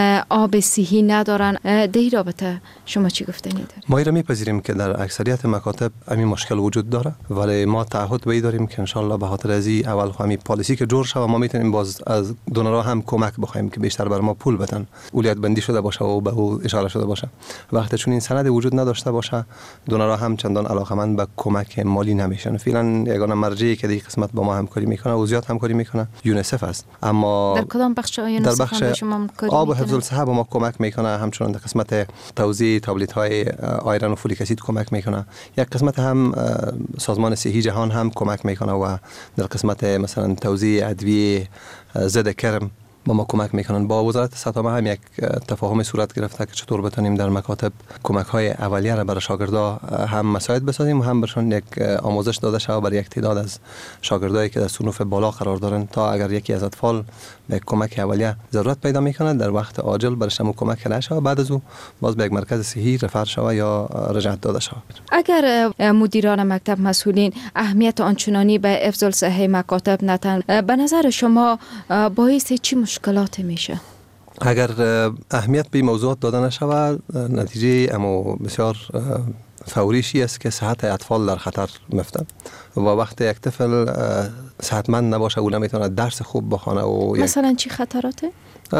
آب صحی ندارن. در این رابطه شما چی گفتنی دارید؟ ما ایرا میپذیریم که در اکثریت مکاتب همین مشکل وجود داره، ولی ما تعهد به داریم که ان شاء الله به خاطر از اول همین پالیسی که جور شود ما میتونیم باز از دونرها هم کمک بخوایم که بیشتر بر ما پول بدن، اولویت بندی شده باشه و به او اشاره شده باشه. وقتی چون این سند وجود نداشته باشه دونرها هم چندان علاقمند به کمک مالی نمیشن. فعلا یگانه مرجعی که در قسمت با ما همکاری میکنه و زیاد همکاری میکنه یونیسف است. اما در کدام بخش یونیسف به شما همکاری آب و حفظ الصحه با ما کمک میکنه، همچنان در قسمت توزیع تابلت های آیرن و فولیک اسید کمک میکنه. یک قسمت هم سازمان صحی جهان هم کمک میکنه و در قسمت مثلا توزیع ادویه ضد کرم با ما کمک میکنن. با وزارت سطامه هم یک تفاهم صورت گرفته که چطور بتونیم در مکاتب کمک های اولیه را برای شاگردا هم مساعد بسازیم و هم برشون یک آموزش داده شود برای یک تعداد از شاگردایی که در صنوف بالا قرار دارن تا اگر یکی از اطفال به کمک اولیه ضرورت پیدا میکنه در وقت عاجل برش هم کمک نشه، بعد از او باز به یک مرکز صحی رفر شود یا رجعت داده شود. اگر مدیران مکتب مسئولین اهمیت آنچنانی به حفظ الصحه مکاتب نتن، به نظر شما باعث چی مشکلات میشه؟ اگر اهمیت به موضوعات داده نشود نتیجه اما بسیار فوریشی است که صحت اطفال در خطر میفته و وقتی یک طفل صحتمند نباشه او نمیتونه درس خوب بخونه. و مثلا چی خطراته؟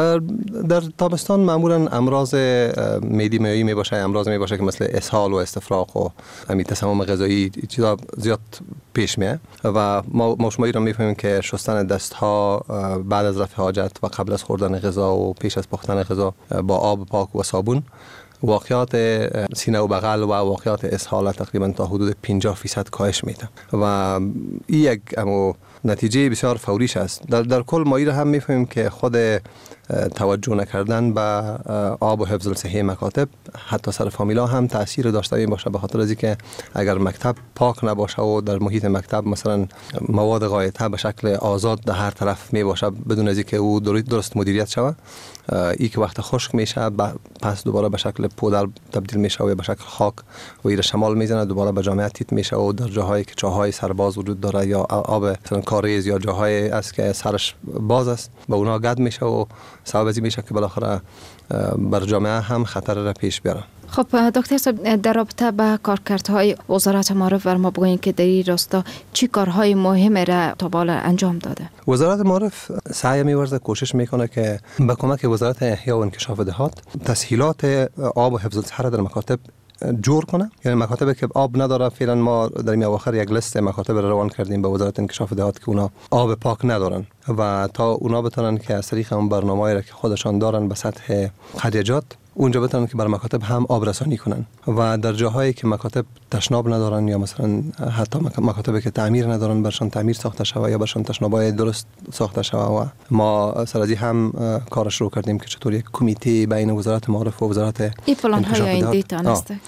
در تابستان معمولا امراض معدی معیوبی میباشه، امراض میباشه که مثل اسهال و استفراغ و همین تسمم غذایی چیزا زیاد پیش میاد و ما شما را میفهمیم که شستن دست ها بعد از رفع حاجت و قبل از خوردن غذا و پیش از پختن غذا با آب پاک و صابون، واقعات سینه و بغل و واقعات اسهال تقریبا تا حدود 50% کاهش میده و این یک نتیجه بسیار فوریش است. در کل ما هم میفهمیم که خود توجه نکردن به آب و حفظ الصحه مکاتب حتی سر فامیلا هم تاثیر داشته میباشه، به خاطر از اینکه اگر مکتب پاک نباشه و در محیط مکتب مثلا مواد غایطه به شکل آزاد در هر طرف میباشه بدون از اینکه او درست مدیریت شود، ای که وقت خشک میشه پس دوباره به شکل پودر تبدیل میشه و به شکل خاک و ایره شمال میزنه، دوباره به جامعه تیت میشه و در جاهایی که چاهای سرباز وجود داره یا آب مثلا کاریز یا جاهای است که سرش باز است به اونا گد میشه و سبب ازی میشه که بالاخره بر جامعه هم خطر را پیش بیاره. خب دکتر صاحب در رابطه با کارکردهای وزارت معارف ما بگوین که در این راستا چی کارهای مهم را تا بالا انجام داده؟ وزارت معارف سعی می‌ورزه، کوشش میکنه که با کمک وزارت احیا و انکشاف دهات تسهیلات آب و حفظ الصحه در مکاتب جور کنه. یعنی مکاتبی که آب نداره فعلا ما در این اواخر یک لیست مکاتب رو روان کردیم به وزارت انکشاف دهات که اونا آب پاک ندارن و تا اونا بتونن که از طریق اون برنامه‌ای را که خودشان دارن به سطح قریجات اونجا بتونن که بر مکاتب هم آب رسانی کنن و در جاهایی که مکاتب تشناب ندارن یا مثلا حتی مکاتبی که تعمیر ندارن برشان تعمیر ساخته شود یا برشان تشنابای درست ساخته شود و ما سرازی هم کارش رو کردیم که چطور یک کمیته بین وزارت معارف و وزارت این پلان های دیتا نسته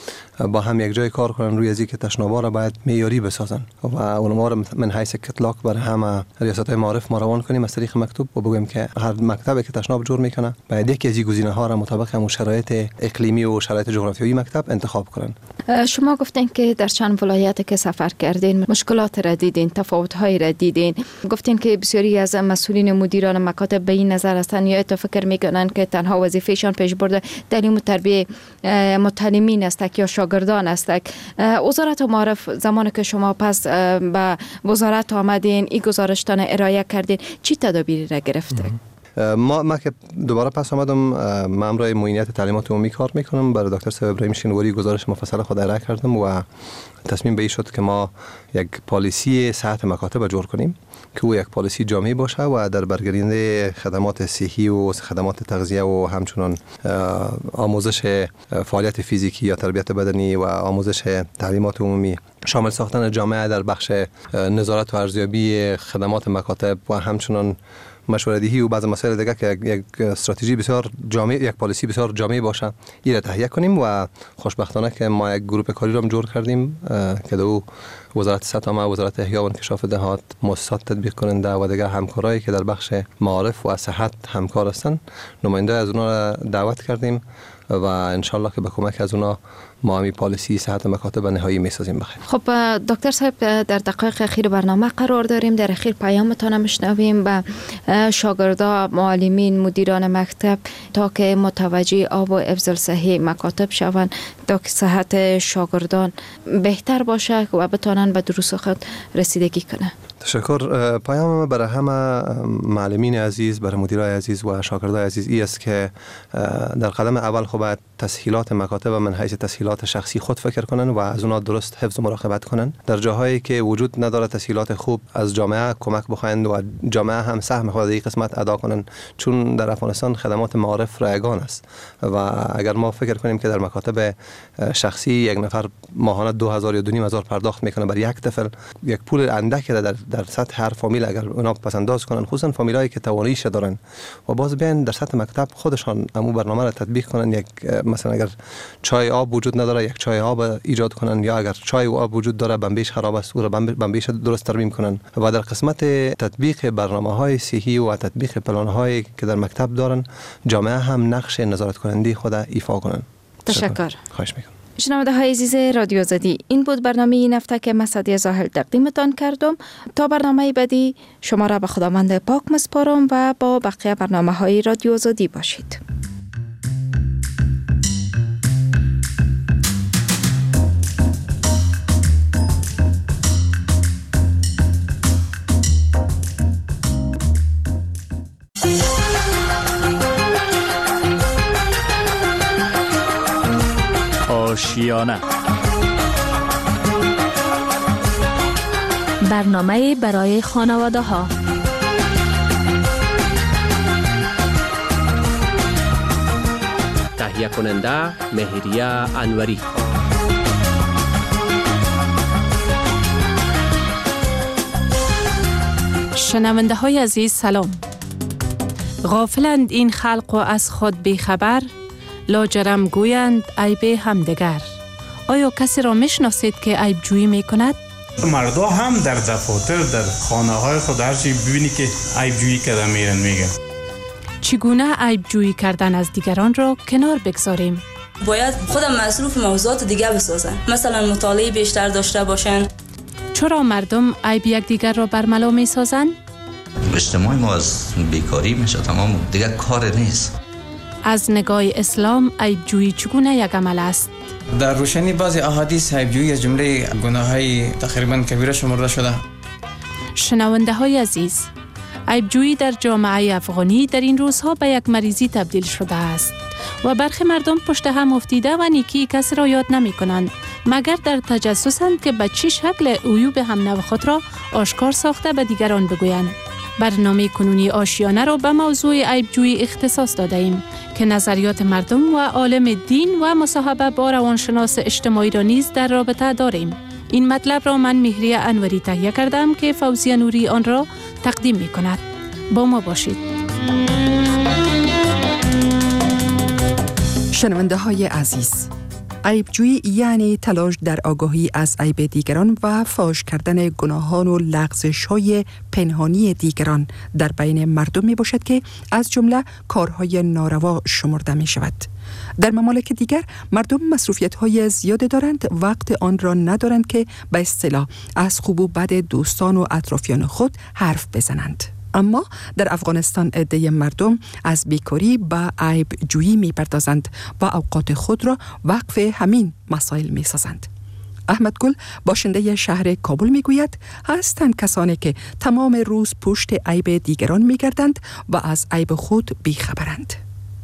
با هم یک جای کار کنن روی از اینکه تشناب‌ها را باید معیاری بسازن و اونها را من حیث کتلاک برای همه ریاست‌های معارف ما روان کنیم از طریق مکتوب و بگویم که هر مکتبی که تشناب جور میکنه باید یکی از این گزینه‌ها را مطابق همون شرایط اقلیمی و شرایط جغرافیایی مکتب انتخاب کنن. شما گفتین که در چند ولایت که سفر کردین مشکلات را دیدین، تفاوت‌های را دیدین. گفتین که بسیاری از مسئولین مدیران مکاتب به این نظر هستند یا تو فکر میکنن که تنها وظیفه‌شان پیشبرد تعلیم و تربیت متعلمین است یا شاگردان است. وزارت معارف زمانی که شما پس به وزارت آمدین این گزارشتان ارائه کردین چی تدابیری را گرفته؟ ما که دوباره پس آمدم من امرای معینیت تعلیمات عمومی کار میکنم. برای دکتر صاحب ابراهیم شینواری گزارش مفصل خود ارائه کردم و تصمیم به این شد که ما یک پالیسی صحت مکاتب جور کنیم که او یک پالیسی جامعی باشه و در برگرینده خدمات صحی و خدمات تغذیه و همچنان آموزش فعالیت فیزیکی یا تربیت بدنی و آموزش تعلیمات عمومی شامل ساختن جامعه در بخش نظارت و ارزیابی خدمات مکاتب و همچنان مشوره‌دهی و بعض مسائل دیگه که یک استراتژی بسیار جامع، یک پالیسی بسیار جامع باشه این را تهیه کنیم و خوشبختانه که ما یک گروه کاری را جور کردیم که دو وزارت سطح، وزارت احیا و انکشاف دهات، مؤسسات تطبیق کننده و دیگر همکارایی که در بخش معارف و صحت همکار هستند نماینده از اونها را دعوت کردیم و انشالله که به کمک از اونا ما همی پالیسی صحت مکاتب نهایی میسازیم. بخیر. خب دکتر صاحب در دقایق اخیر برنامه قرار داریم. در اخیر پیامتان میشنویم به شاگردا، معلمین، مدیران مکتب تا که متوجه آب و حفظ صحی مکاتب شوند تا که صحت شاگردان بهتر باشه و بتونن به دروس خود رسیدگی کنه. تشکر. پیام برای همه معلمین عزیز، برای مدیرای عزیز و شاگردای عزیز ای است که در قدم اول خب باید تسهیلات مکاتب و من حیث تسهیلات شخصی خود فکر کنن و از اونا درست حفظ و مراقبت کنن. در جاهایی که وجود نداره تسهیلات خوب از جامعه کمک بخواهند و جامعه هم سهم خود در این قسمت ادا کنن، چون در افغانستان خدمات معارف رایگان است و اگر ما فکر کنیم که در مکاتب شخصی یک نفر ماهانه 2000 یا 2500 پرداخت میکنه برای یک طفل، یک پول اندک در سطح هر فامیل اگر اونا پس انداز کنن، خصوصا فامیلایی که تواناییش دارن و باز بیان در سطح مکتب خودشان امو برنامه را تطبیق کنن. یک مثلا اگر چای آب وجود نداره یک چای آب ایجاد کنن یا اگر چای و آب وجود داره بمبیش خراب است او را بمبیش درست ترمیم کنن و در قسمت تطبیق برنامه‌های صحی و تطبیق پلان‌هایی که در مکتب دارن جامعه هم نقش نظارت کننده خود ایفا کنن. تشکر. خواهش میکنم. شنونده های عزیز رادیو آزادی، این بود برنامه این هفته که من سعدیه زاهل تقدیمتان کردم. تا برنامه بعدی شما را به خداوند پاک میسپارم و با بقیه برنامه های رادیو آزادی باشید. آشیانه برنامه برای خانواده ها. تهیه کننده مهریه انوری. شنونده های عزیز سلام. غافلند این خلق و از خود بیخبر، لاجرم گویند عیب همدیگر. آیا کسی را میشناسید که عیب جویی میکند؟ مردا هم در دفاتر در خانه های خود هرچی ببینی که عیب جویی کرده میرن میگن. چگونه عیب جویی کردن از دیگران را کنار بگذاریم؟ باید خودم مصروف موضوعات دیگه بسازن، مثلا مطالعه بیشتر داشته باشن. چرا مردم عیب یکدیگر را برملا میسازند؟ اجتماع ما از بیکاری میشه تمام، دیگه کار نیست. از نگاه اسلام عیب جویی چگونه یک عمل است؟ در روشنی بعضی احادیث عیب جویی از جمله گناه‌های تقریباً کبیره شمرده شده. شنونده های عزیز، عیب جویی در جامعه افغانی در این روزها به یک مریضی تبدیل شده است و برخی مردم پشت هم افتیده و نیکی کسی را یاد نمی کنند مگر در تجسسند که به چه شکل عیوب هم نو خود را آشکار ساخته به دیگران بگویند. برنامه کنونی آشیانه را به موضوع عیب جویی اختصاص داده ایم که نظریات مردم و عالم دین و مصاحبه با روانشناس اجتماعی را نیز در رابطه داریم. این مطلب را من مهریه انوری تهیه کردم که فوزیه نوری آن را تقدیم می کند. با ما باشید. شنونده های عزیز، عیبجویی یعنی تلاش در آگاهی از عیب دیگران و فاش کردن گناهان و لغزش‌های پنهانی دیگران در بین مردم می باشد که از جمله کارهای ناروا شمرده می شود. در ممالک دیگر مردم مصروفیت‌های زیاد دارند، وقت آن را ندارند که به اصطلاح از خوب و بد دوستان و اطرافیان خود حرف بزنند. اما در افغانستان عده مردم از بیکاری به عیب جویی می پردازند و اوقات خود را وقف همین مسائل می سازند. احمد گل باشنده شهر کابل می گوید هستند کسانی که تمام روز پشت عیب دیگران می گردند و از عیب خود بیخبرند.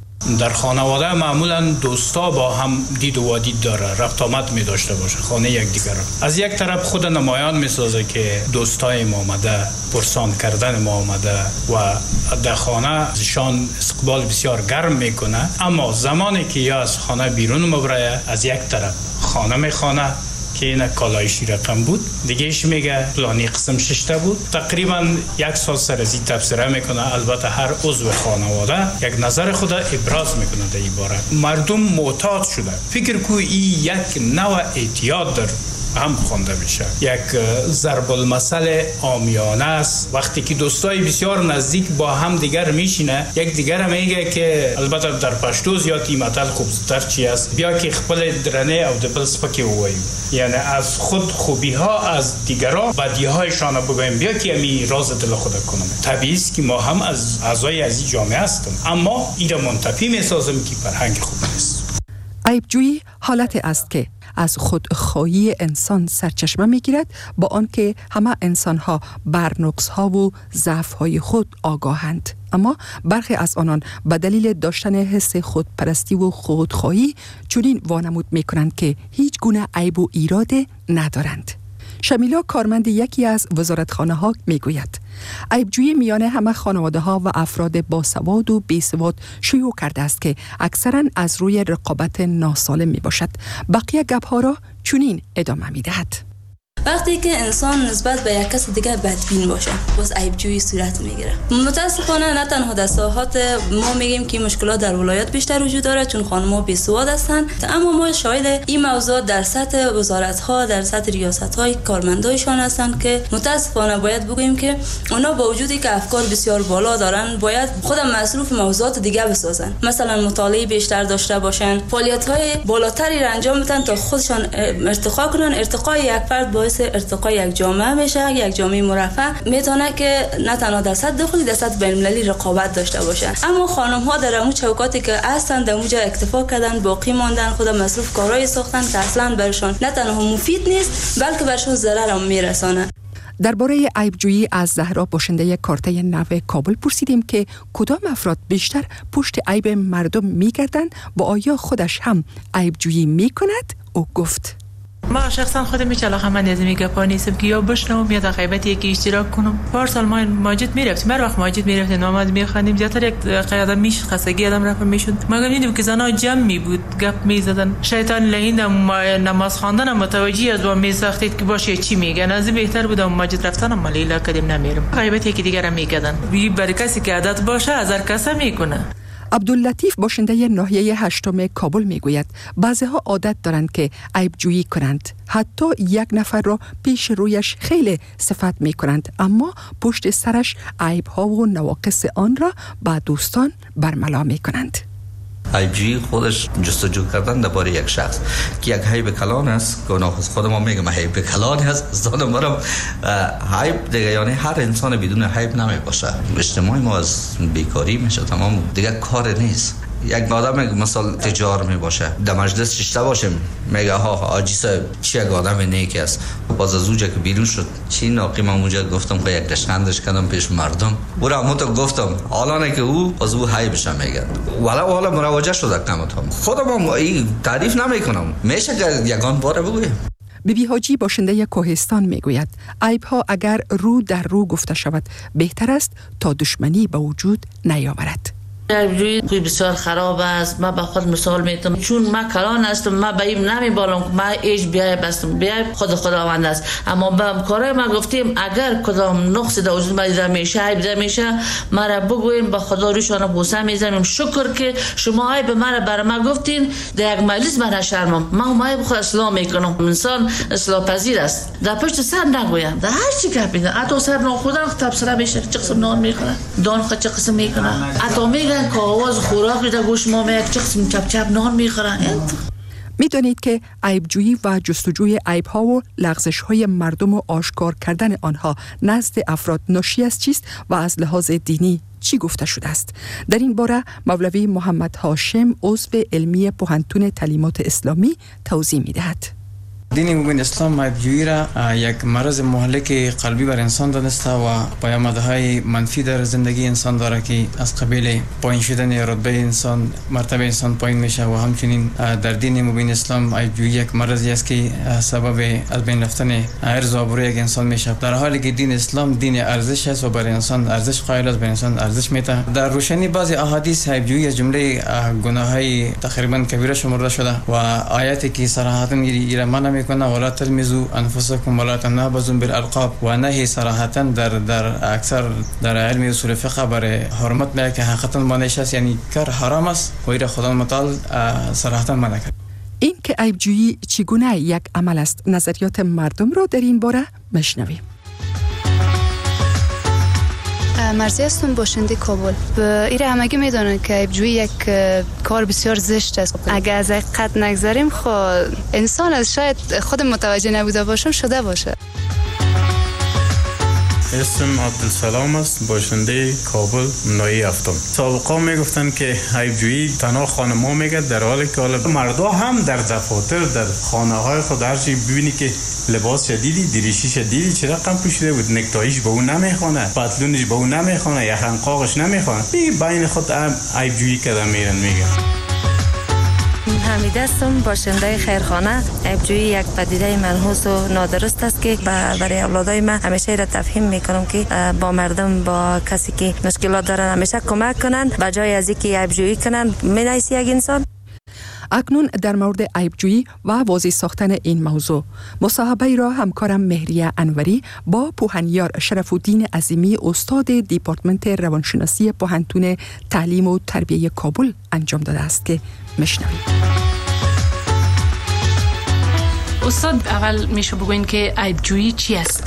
در خانواده معمولا دوستا با هم دید و وادید داره، ربط آمد می داشته باشه خانه یکدیگر را. از یک طرف خود نمایان می سازه که دوستای ما آمده، پرسان کردن ما آمده و در خانه ازشان استقبال بسیار گرم میکنه، اما زمانی که یا از خانه بیرون مبره، از یک طرف خانه میخوانه که این کالایشی رقم بود، دیگه ایش میگه فلانی قسم ششته بود. تقریبا یک سال سر از این تفسیره میکنه. البته هر عضو خانواده یک نظر خود ابراز میکنه در این باره. مردم معتاد شده، فکر کو این یک نوع اعتیاد در هم خوانده میشه، یک ضرب المثل عامیانه است. وقتی که دوستای بسیار نزدیک با هم دیگر میشینه، یک دیگر میگه که البته در پشتو زیادی مثل خوبتر چی است، بیا که خپل درنه او دبل سپکی وایو، یعنی از خود خوبی ها از دیگران بدی هایشان بگویم، بیا که می راز دل خود کنم. طبیعی است که ما هم از اعضای از این جامعه هستیم، اما این را منتفی میسازم که فرهنگ خوب نیست. عیبجویی حالت است که از خودخواهی انسان سرچشمه میگیرد، با آنکه همه انسانها بر نقصها و ضعفهای خود آگاهند، اما برخی از آنان به دلیل داشتن حس خودپرستی و خودخواهی چنین وانمود میکنند که هیچ گونه عیب و ایراد ندارند. شمیلا کارمند یکی از وزارتخانه ها میگوید عیبجویی میان همه خانواده ها و افراد باسواد و بیسواد شیوع کرده است که اکثرا از روی رقابت ناسالم می باشد. بقیه گپ ها را چنین ادامه می دهد. وقتی که انسان نسبت به یک کس دیگه بدبین باشه، باز عیبجویی صورت میگیره. متاسفانه نه تنها در ساحات ما میگیم که مشکلات در ولایت بیشتر وجود داره چون خانم‌ها بیسواد هستند، اما ما شاهد این موضوع در سطح وزارت‌ها، در سطح ریاست‌های کارمندایشان هستند که متاسفانه باید بگوییم که اونا با وجودی که افکار بسیار بالا دارن، باید خودم مصروف موضوعات دیگه بسازن. مثلا مطالعه بیشتر داشته باشن، فعالیت‌های بالاتری را انجام بدن تا خودشان ارتقا کنن. ارتقای یک فرد باعث ارتقای یک جامعه میشه، یک جامعه مرفه میتونه که نه تنها در سطح داخلی، در سطح بین‌المللی رقابت داشته باشه. اما خانم ها در اون چوکاتی که هستن در اونجا اکتفا کردن، باقی ماندن، خود مصروف کارهای ساختن که اصلا برشان نه تنها مفید نیست بلکه برشان ضرر هم میرسانه. درباره عیبجویی از زهرا باشنده کارته نو کابل پرسیدیم که کدام افراد بیشتر پشت عیب مردم میگردند و آیا خودش هم عیبجویی میکند؟ او گفت ما شخصا خودم هیچ علاقه من از میگپا نیستم که یا بشنوم یا در غیبتی یکی اشتراک کنم. پارسال ما ماجد میرفتیم، هر وقت ماجد میرفتیم نماز میخوندیم، زیاتر یک قیادم میش خستگی آدم رفت میشد. ما دیدیم که زنا جمع می بود گپ میزدن، شیطان لعین نماز خواندن متوجی از و میساختید که باشه چی میگن. از بهتر بود ماجد رفتن ما لیلا کدیم نمیرم، غیبتی یکی دیگه میگدن. بی بر کسی که عادت باشه از هر کس میکنه. عبداللطیف باشنده ناحیه 8 کابل میگوید بعضی‌ها عادت دارند که عیبجویی کنند، حتی یک نفر را پیش رویش خیلی صفت میکنند، اما پشت سرش عیب‌ها و نواقص آن را با دوستان برملا میکنند. عیبجویی خودش جستجو کردن درباره یک شخص که یک عیب کلان است، گناه خود ما میگم عیب کلان است، زدم برام عیب دیگه، یعنی هر انسان بدون عیب نمی باشه. اجتماع ما از بیکاری میشه تمام، دیگه کار نیست. یک آدم مثلا تجار می باشه، در مجلس ششته باشیم میگه ها حاجی صاحب چی یک آدم نیکی است. باز از اونجا که بیرون شد چی ناقیم اونجا گفتم که یک دشخندش کردم پیش مردم، برا همون تو گفتم حالا که او از او حیبش میگه، ولی حالا مراجعه شده کمتام خودم این تعریف نمیکنم، میشه که یگان باره بگویم. بیبی حاجی باشنده کوهستان میگوید عیب‌ها اگر رو در رو گفته شود بهتر است تا دشمنی به وجود نیاورد. عیبجویی بسیار خراب است. من به خود مثال میتونم، چون من کلان هستم، من به این نمیبالم که من ایش بیایب هستم، بیایب خود خداوند است. اما به همکارای ما گفتیم اگر کدام نقص در وجود من دیده میشه، عیب دیده میشه، مرا بگوین، به خدا روشان بوسه میزنیم، شکر که شما عیب مرا برای ما گفتین، در یک مجلس من نشرمم، من عیب خود اصلاح میکنم. انسان اصلاح پذیر است، در پشت سر نگویم، در هر چی گپ میزنه، حتی سر ناخودن تبصره میشه، چه قسم نان میخوره، دان خود چه قسم میکنه، حتی میگن که آواز خوراک در گوش ما میاد، چه قسم چپ چپ نان میخورن. می‌دانید که عیبجویی و جستجوی عیب‌ها و لغزش‌های مردم و آشکار کردن آنها نزد افراد ناشی از چیست و از لحاظ دینی چی گفته شده است؟ در این باره مولوی محمد هاشم عضو علمی پوهنتون تعلیمات اسلامی توضیح می‌دهد. دین مبین اسلام عیبجویی را یک مرض مهلک قلبی بر انسان دانسته و پیامدهای منفی در زندگی انسان داره که از قبیل پایین شدن رتبه انسان، مرتبه انسان پایین میشه و همچنین در دین مبین اسلام عیبجویی یک مرضی است که سبب از بین رفتن عرض و آبروی یک انسان میشه، در حالی که دین اسلام دین ارزش است و بر انسان ارزش قائل است، بر انسان ارزش میده. در روشنی بعضی احادیث عیبجویی از جمله گناههای تقریبا کبیره شمرده شده و آیاتی که صراحتا ایره کنه ولا تلمزوا انفسکم ولا تنابزوا بالالقاب و نهی صراحتا در اکثر در علم اصول فقه برای حرمت میگه که حقیقتا مانعش است، یعنی کار حرام است و ایره خدا متعال صراحتا منع کرد. این که عیبجویی چگونه یک عمل است، نظریات مردم رو در این باره میشنویم. مرزی هستم، باشنده کابل. ایره همگی میدونن که عیبجویی یک کار بسیار زشت است. اگه از حقیقت نگذاریم خب انسان از شاید خود متوجه نبوده باشم شده باشه. اسم عبدالسلام است، باشنده کابل نایی هفتم. سابقا میگفتن که عیبجویی تنها خانم‌ها میگه، در حالی که مردا هم در دفاتر در خانه های خود هرچی ببینی که لباس شدیدی، دریشی شدیدی چه رقم پوشیده بود، نکتایش به اون نمیخونه، پتلونش به اون نمیخونه، یخنقاقش نمیخونه، بین خود عیبجویی کردن میرن. میگه حمیده هستم، باشنده خیرخانه. عیبجویی یک پدیده منحوس و نادرست است که برای اولادای من همیشه را تفهیم میکنم که با مردم، با کسی که مشکلات دارن همیشه کمک کنن به جای از اینکه عیبجویی کنن. مینایسی یک انسان. اکنون در مورد عیبجویی و واضح ساختن این موضوع مصاحبه را همکارم مهریه انوری با پوهنیار شرف الدین عظیمی استاد دیپارتمنت روانشناسی پوهنتون تعلیم و تربیه کابل انجام داده است که میشنویم. استاد، اول میشه بگوین که عیبجویی چی است؟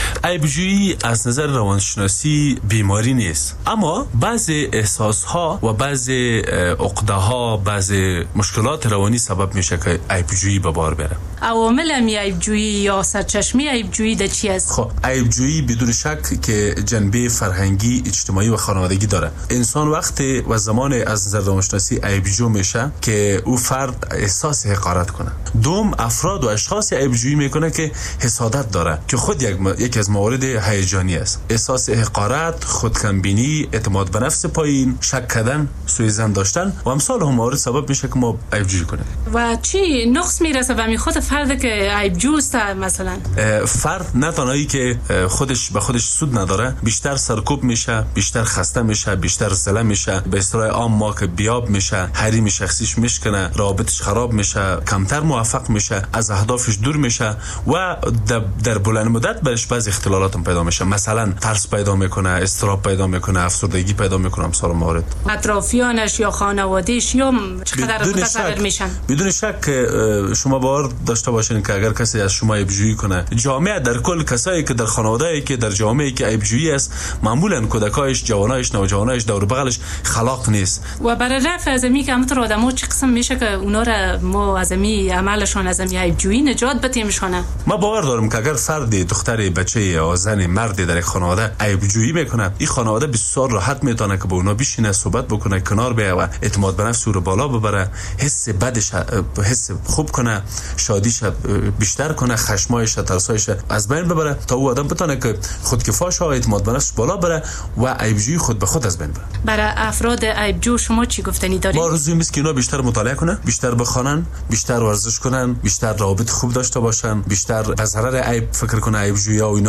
عیبجویی از نظر روانشناسی بیماری نیست، اما بعضی احساسها و بعضی عقده‌ها، بعضی مشکلات روانی سبب میشه که عیبجویی به بار بره. عوامل عیبجویی یا سرچشمه عیبجویی ده چی است؟ خب عیبجویی بدون شک که جنبه فرهنگی، اجتماعی و خانوادگی داره. انسان وقتی و زمان از نظر روانشناسی عیبجو میشه که او فرد احساس حقارت کنه. دوم، افراد و اشخاص عیبجویی میکنه که حسادت داره که خود یک از موارد هیجانی است. احساس حقارت، خودکمبینی، اعتماد به نفس پایین، شک کردن، سوء ظن داشتن و امثال هم موارد سبب میشه که ما عیبجویی کنیم. و چی نقص میرسه به خود فرد که عیبجوست؟ مثلا فرد نه تنهایی که خودش به خودش سود نداره، بیشتر سرکوب میشه، بیشتر خسته میشه، بیشتر زله میشه، به اصطلاح عام ما که بیاب میشه، حریم شخصیش میشکنه، رابطش خراب میشه، کمتر موفق میشه، از اهدافش دور میشه و در بلند مدت برش بعضی اختلالات پیدا میشه. مثلا ترس پیدا میکنه، اضطراب پیدا میکنه، افسردگی پیدا میکنه، امثال موارد. اطرافیانش یا خانواده‌اش یا چقدر متضرر میشن؟ بدون شک شما باور داشته باشین که اگر کسی از شما عیبجویی کنه، جامعه در کل کسایی که در خانواده‌ای که در جامعه‌ای که عیبجویی است، معمولا کودکایش، جوانایش، نوجوانایش دور بغلش خلاق نیست. و برای رفع از می که همونطور آدم‌ها چه قسم میشه که اونا را ما از می عملشون از می عیبجویی نجات بدیمشونه؟ ما باور دارم که اگر فرد، دختری، بچه یا زن، مردی در یک خانواده عیبجویی میکنه، این خانواده بسیار راحت میتونه که با اونا بشینه، صحبت بکنه، کنار بیایه و اعتماد به نفس رو بالا ببره، حس بدش حس خوب کنه، شادیش بیشتر کنه، خشمایش، ترسایش از بین ببره تا او آدم بتونه که خودکفاش و اعتماد به نفس بالا بره و عیبجویی خود به خود از بین بره. برای افراد عیبجو شما چی گفتنی دارید؟ ما آرزویم است که اینا بیشتر مطالعه کنن، بیشتر بخونن، بیشتر ورزش کنن، بیشتر روابط خوب داشته باشن، بیشتر از ضرر عیب فکر کنه، عیبجویی و اینا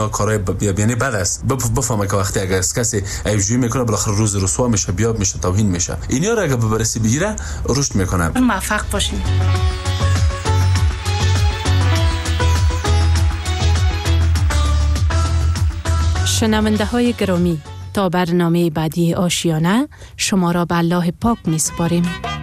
اینا کارهای یعنی بد است. بفهمه که وقتی اگر کسی عیب‌جویی میکنه بالاخره روز رسوا میشه، بیاب میشه، توهین میشه. اینا رو اگر بررسی بگیره رشد میکنه. موفق باشیم. شنونده های گرامی، تا برنامه بعدی آشیانه شما را به الله پاک می سپاریم.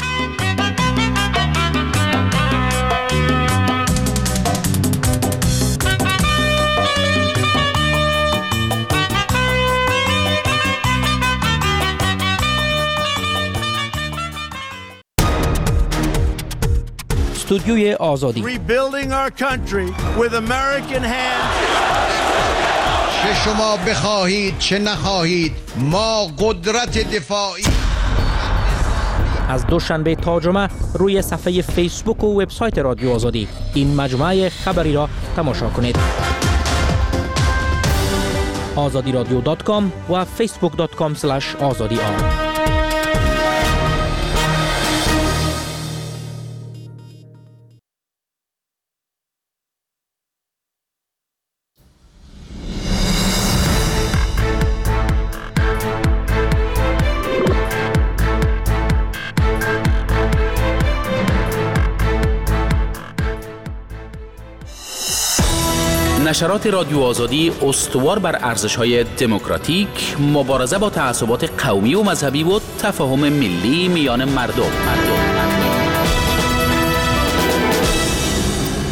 استودیوی آزادی. Rebuilding our country with American hands. چه شما بخواهید چه نخواهید ما قدرت دفاعی. از دوشنبه تا جمعه روی صفحه فیسبوک و وبسایت رادیو آزادی این مجموعه خبری را تماشا کنید. azadiradio.com و facebook.com/azadi. نشرات رادیو آزادی استوار بر ارزش‌های دموکراتیک، مبارزه با تعصبات قومی و مذهبی و تفاهم ملی میان مردم.